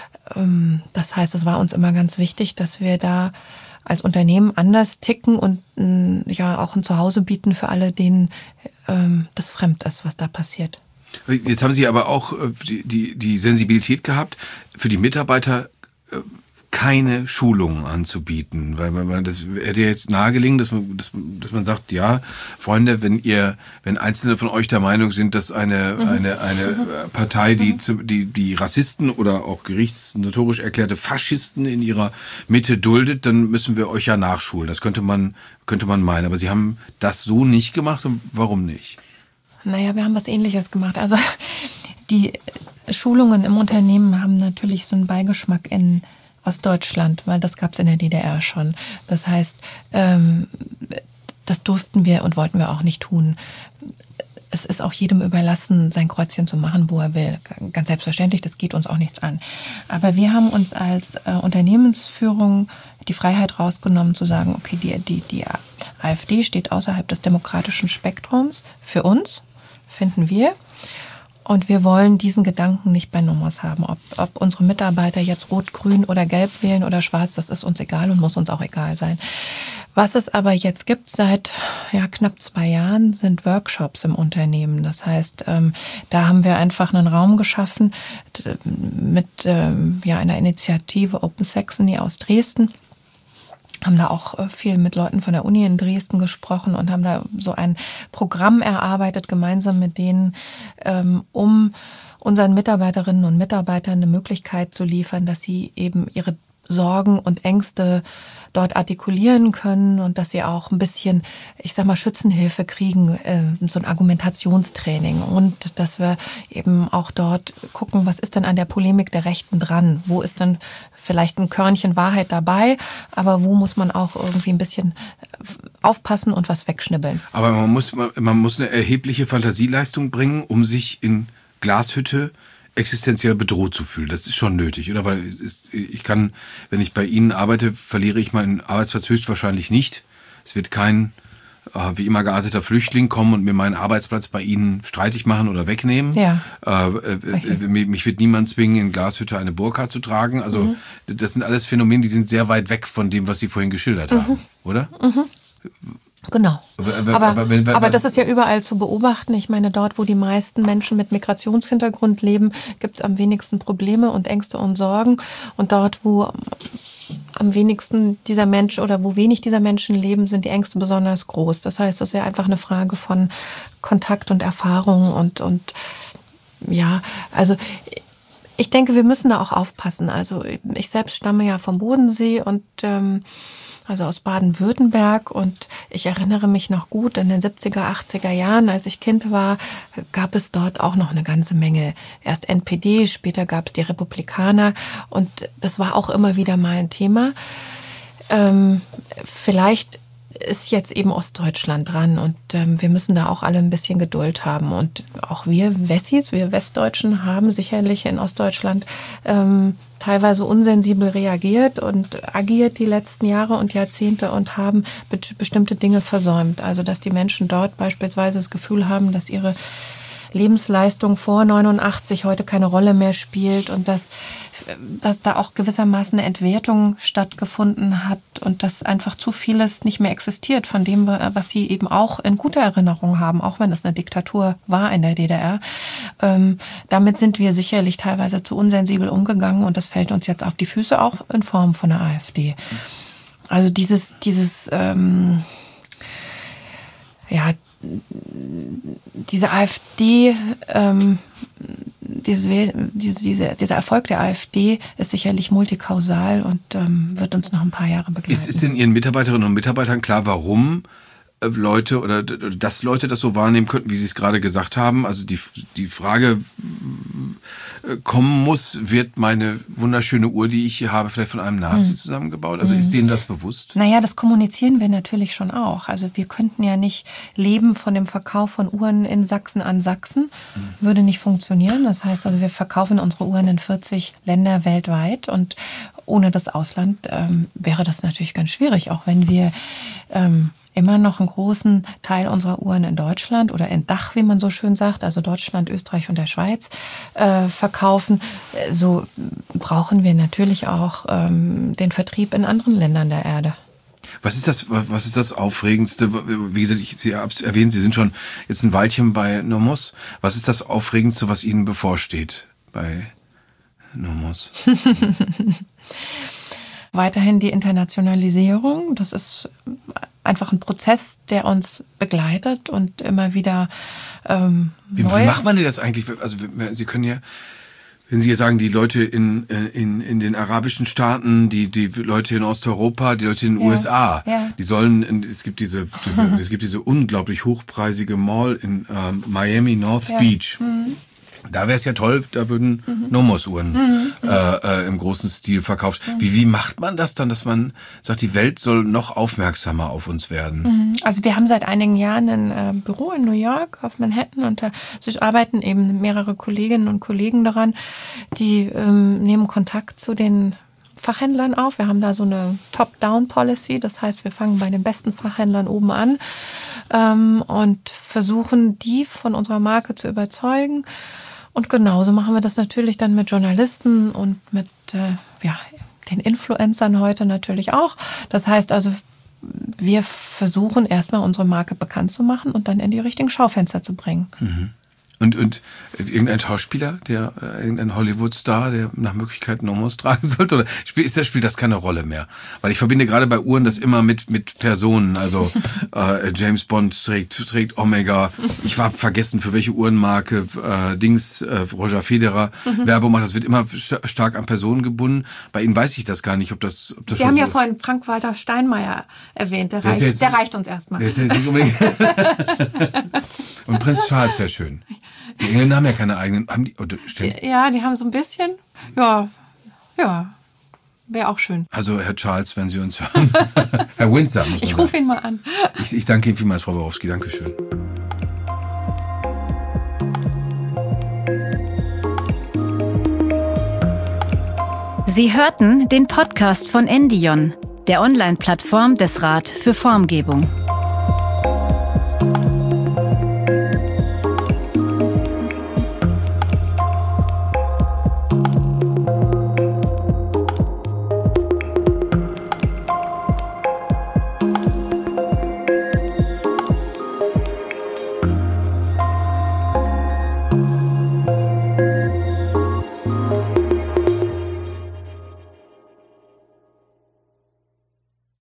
Das heißt, es war uns immer ganz wichtig, dass wir da als Unternehmen anders ticken und ja auch ein Zuhause bieten für alle, denen das fremd ist, was da passiert. Jetzt haben Sie aber auch die Sensibilität gehabt, für die Mitarbeiter keine Schulungen anzubieten, weil man das hätte jetzt nahegelegen, dass man sagt, ja, Freunde, wenn Einzelne von euch der Meinung sind, dass eine Partei, die Rassisten oder auch gerichtsnotorisch erklärte Faschisten in ihrer Mitte duldet, dann müssen wir euch ja nachschulen. Das könnte man meinen, aber Sie haben das so nicht gemacht und warum nicht? Naja, wir haben was Ähnliches gemacht. Also die Schulungen im Unternehmen haben natürlich so einen Beigeschmack in Ostdeutschland, weil das gab es in der DDR schon. Das heißt, das durften wir und wollten wir auch nicht tun. Es ist auch jedem überlassen, sein Kreuzchen zu machen, wo er will. Ganz selbstverständlich, das geht uns auch nichts an. Aber wir haben uns als Unternehmensführung die Freiheit rausgenommen zu sagen, okay, die AfD steht außerhalb des demokratischen Spektrums für uns, finden wir. Und wir wollen diesen Gedanken nicht bei Nomos haben. Ob unsere Mitarbeiter jetzt rot, grün oder gelb wählen oder schwarz, das ist uns egal und muss uns auch egal sein. Was es aber jetzt gibt seit knapp 2 Jahren, sind Workshops im Unternehmen. Das heißt, da haben wir einfach einen Raum geschaffen mit einer Initiative Open Saxony aus Dresden. Haben da auch viel mit Leuten von der Uni in Dresden gesprochen und haben da so ein Programm erarbeitet, gemeinsam mit denen, um unseren Mitarbeiterinnen und Mitarbeitern eine Möglichkeit zu liefern, dass sie eben ihre Sorgen und Ängste dort artikulieren können und dass sie auch ein bisschen, Schützenhilfe kriegen, so ein Argumentationstraining und dass wir eben auch dort gucken, was ist denn an der Polemik der Rechten dran? Wo ist denn vielleicht ein Körnchen Wahrheit dabei, aber wo muss man auch irgendwie ein bisschen aufpassen und was wegschnibbeln? Aber man muss eine erhebliche Fantasieleistung bringen, um sich in Glashütte existenziell bedroht zu fühlen. Das ist schon nötig, oder? Weil ich kann, wenn ich bei Ihnen arbeite, verliere ich meinen Arbeitsplatz höchstwahrscheinlich nicht. Es wird kein wie immer gearteter Flüchtling kommen und mir meinen Arbeitsplatz bei Ihnen streitig machen oder wegnehmen. Ja. Mich wird niemand zwingen, in Glashütte eine Burka zu tragen. Also das sind alles Phänomene, die sind sehr weit weg von dem, was Sie vorhin geschildert haben, oder? Genau. Aber das ist ja überall zu beobachten. Ich meine, dort, wo die meisten Menschen mit Migrationshintergrund leben, gibt es am wenigsten Probleme und Ängste und Sorgen. Und dort, wo am wenigsten dieser Mensch oder wo wenig dieser Menschen leben, sind die Ängste besonders groß. Das heißt, das ist ja einfach eine Frage von Kontakt und Erfahrung und ja, also ich denke, wir müssen da auch aufpassen. Also ich selbst stamme ja vom Bodensee und also aus Baden-Württemberg und ich erinnere mich noch gut, in den 70er, 80er Jahren, als ich Kind war, gab es dort auch noch eine ganze Menge. Erst NPD, später gab es die Republikaner und das war auch immer wieder mal ein Thema. Vielleicht ist jetzt eben Ostdeutschland dran und wir müssen da auch alle ein bisschen Geduld haben. Und auch wir Wessis, wir Westdeutschen haben sicherlich in Ostdeutschland teilweise unsensibel reagiert und agiert die letzten Jahre und Jahrzehnte und haben bestimmte Dinge versäumt. Also dass die Menschen dort beispielsweise das Gefühl haben, dass ihre Lebensleistung vor 89 heute keine Rolle mehr spielt und dass da auch gewissermaßen eine Entwertung stattgefunden hat und dass einfach zu vieles nicht mehr existiert von dem, was sie eben auch in guter Erinnerung haben, auch wenn das eine Diktatur war in der DDR. Damit sind wir sicherlich teilweise zu unsensibel umgegangen und das fällt uns jetzt auf die Füße, auch in Form von der AfD. Also diese AfD, dieser Erfolg der AfD ist sicherlich multikausal und wird uns noch ein paar Jahre begleiten. Ist in Ihren Mitarbeiterinnen und Mitarbeitern klar, warum Leute oder dass Leute das so wahrnehmen könnten, wie Sie es gerade gesagt haben? Also die Frage kommen muss, wird meine wunderschöne Uhr, die ich hier habe, vielleicht von einem Nazi zusammengebaut? Also ist denen das bewusst? Naja, das kommunizieren wir natürlich schon auch. Also wir könnten ja nicht leben von dem Verkauf von Uhren in Sachsen an Sachsen. Würde nicht funktionieren. Das heißt also, wir verkaufen unsere Uhren in 40 Länder weltweit und ohne das Ausland wäre das natürlich ganz schwierig, auch wenn wir immer noch einen großen Teil unserer Uhren in Deutschland oder in Dach, wie man so schön sagt, also Deutschland, Österreich und der Schweiz verkaufen. So brauchen wir natürlich auch den Vertrieb in anderen Ländern der Erde. Was ist das Aufregendste? Wie gesagt, Sie haben es erwähnt, Sie sind schon jetzt ein Weilchen bei Nomos. Was ist das Aufregendste, was Ihnen bevorsteht bei Nomos? Weiterhin die Internationalisierung. Das ist einfach ein Prozess, der uns begleitet und immer wieder Wie macht man denn das eigentlich? Also Sie können ja, wenn Sie jetzt sagen, die Leute in den arabischen Staaten, die Leute in Osteuropa, die Leute in den USA, die sollen, es gibt diese unglaublich hochpreisige Mall in Miami North Beach. Da wäre es ja toll, da würden Nomos-Uhren im großen Stil verkauft. Wie macht man das dann, dass man sagt, die Welt soll noch aufmerksamer auf uns werden? Also wir haben seit einigen Jahren ein Büro in New York auf Manhattan und da arbeiten eben mehrere Kolleginnen und Kollegen daran, die nehmen Kontakt zu den Fachhändlern auf. Wir haben da so eine Top-Down-Policy, das heißt, wir fangen bei den besten Fachhändlern oben an und versuchen, die von unserer Marke zu überzeugen. Und genauso machen wir das natürlich dann mit Journalisten und mit den Influencern heute natürlich auch. Das heißt also, wir versuchen erstmal unsere Marke bekannt zu machen und dann in die richtigen Schaufenster zu bringen. Und irgendein Schauspieler, irgendein Hollywood-Star, der nach Möglichkeit Nomos tragen sollte? Oder spielt das keine Rolle mehr? Weil ich verbinde gerade bei Uhren das immer mit Personen. Also James Bond trägt Omega. Ich habe vergessen, für welche Uhrenmarke Roger Federer Werbung macht. Das wird immer stark an Personen gebunden. Bei Ihnen weiß ich das gar nicht, ob das Sie haben ja vorhin Frank-Walter Steinmeier erwähnt. Der reicht uns erstmal. Der ist jetzt nicht unbedingt. Und Prinz Charles wäre schön. Die Engländer haben ja keine eigenen. Die haben so ein bisschen. Ja. Wäre auch schön. Also, Herr Charles, wenn Sie uns hören. Herr Windsor, muss man Ich rufe ihn mal an. Ich danke Ihnen vielmals, Frau Borowski. Dankeschön. Sie hörten den Podcast von Endion, der Online-Plattform des Rat für Formgebung.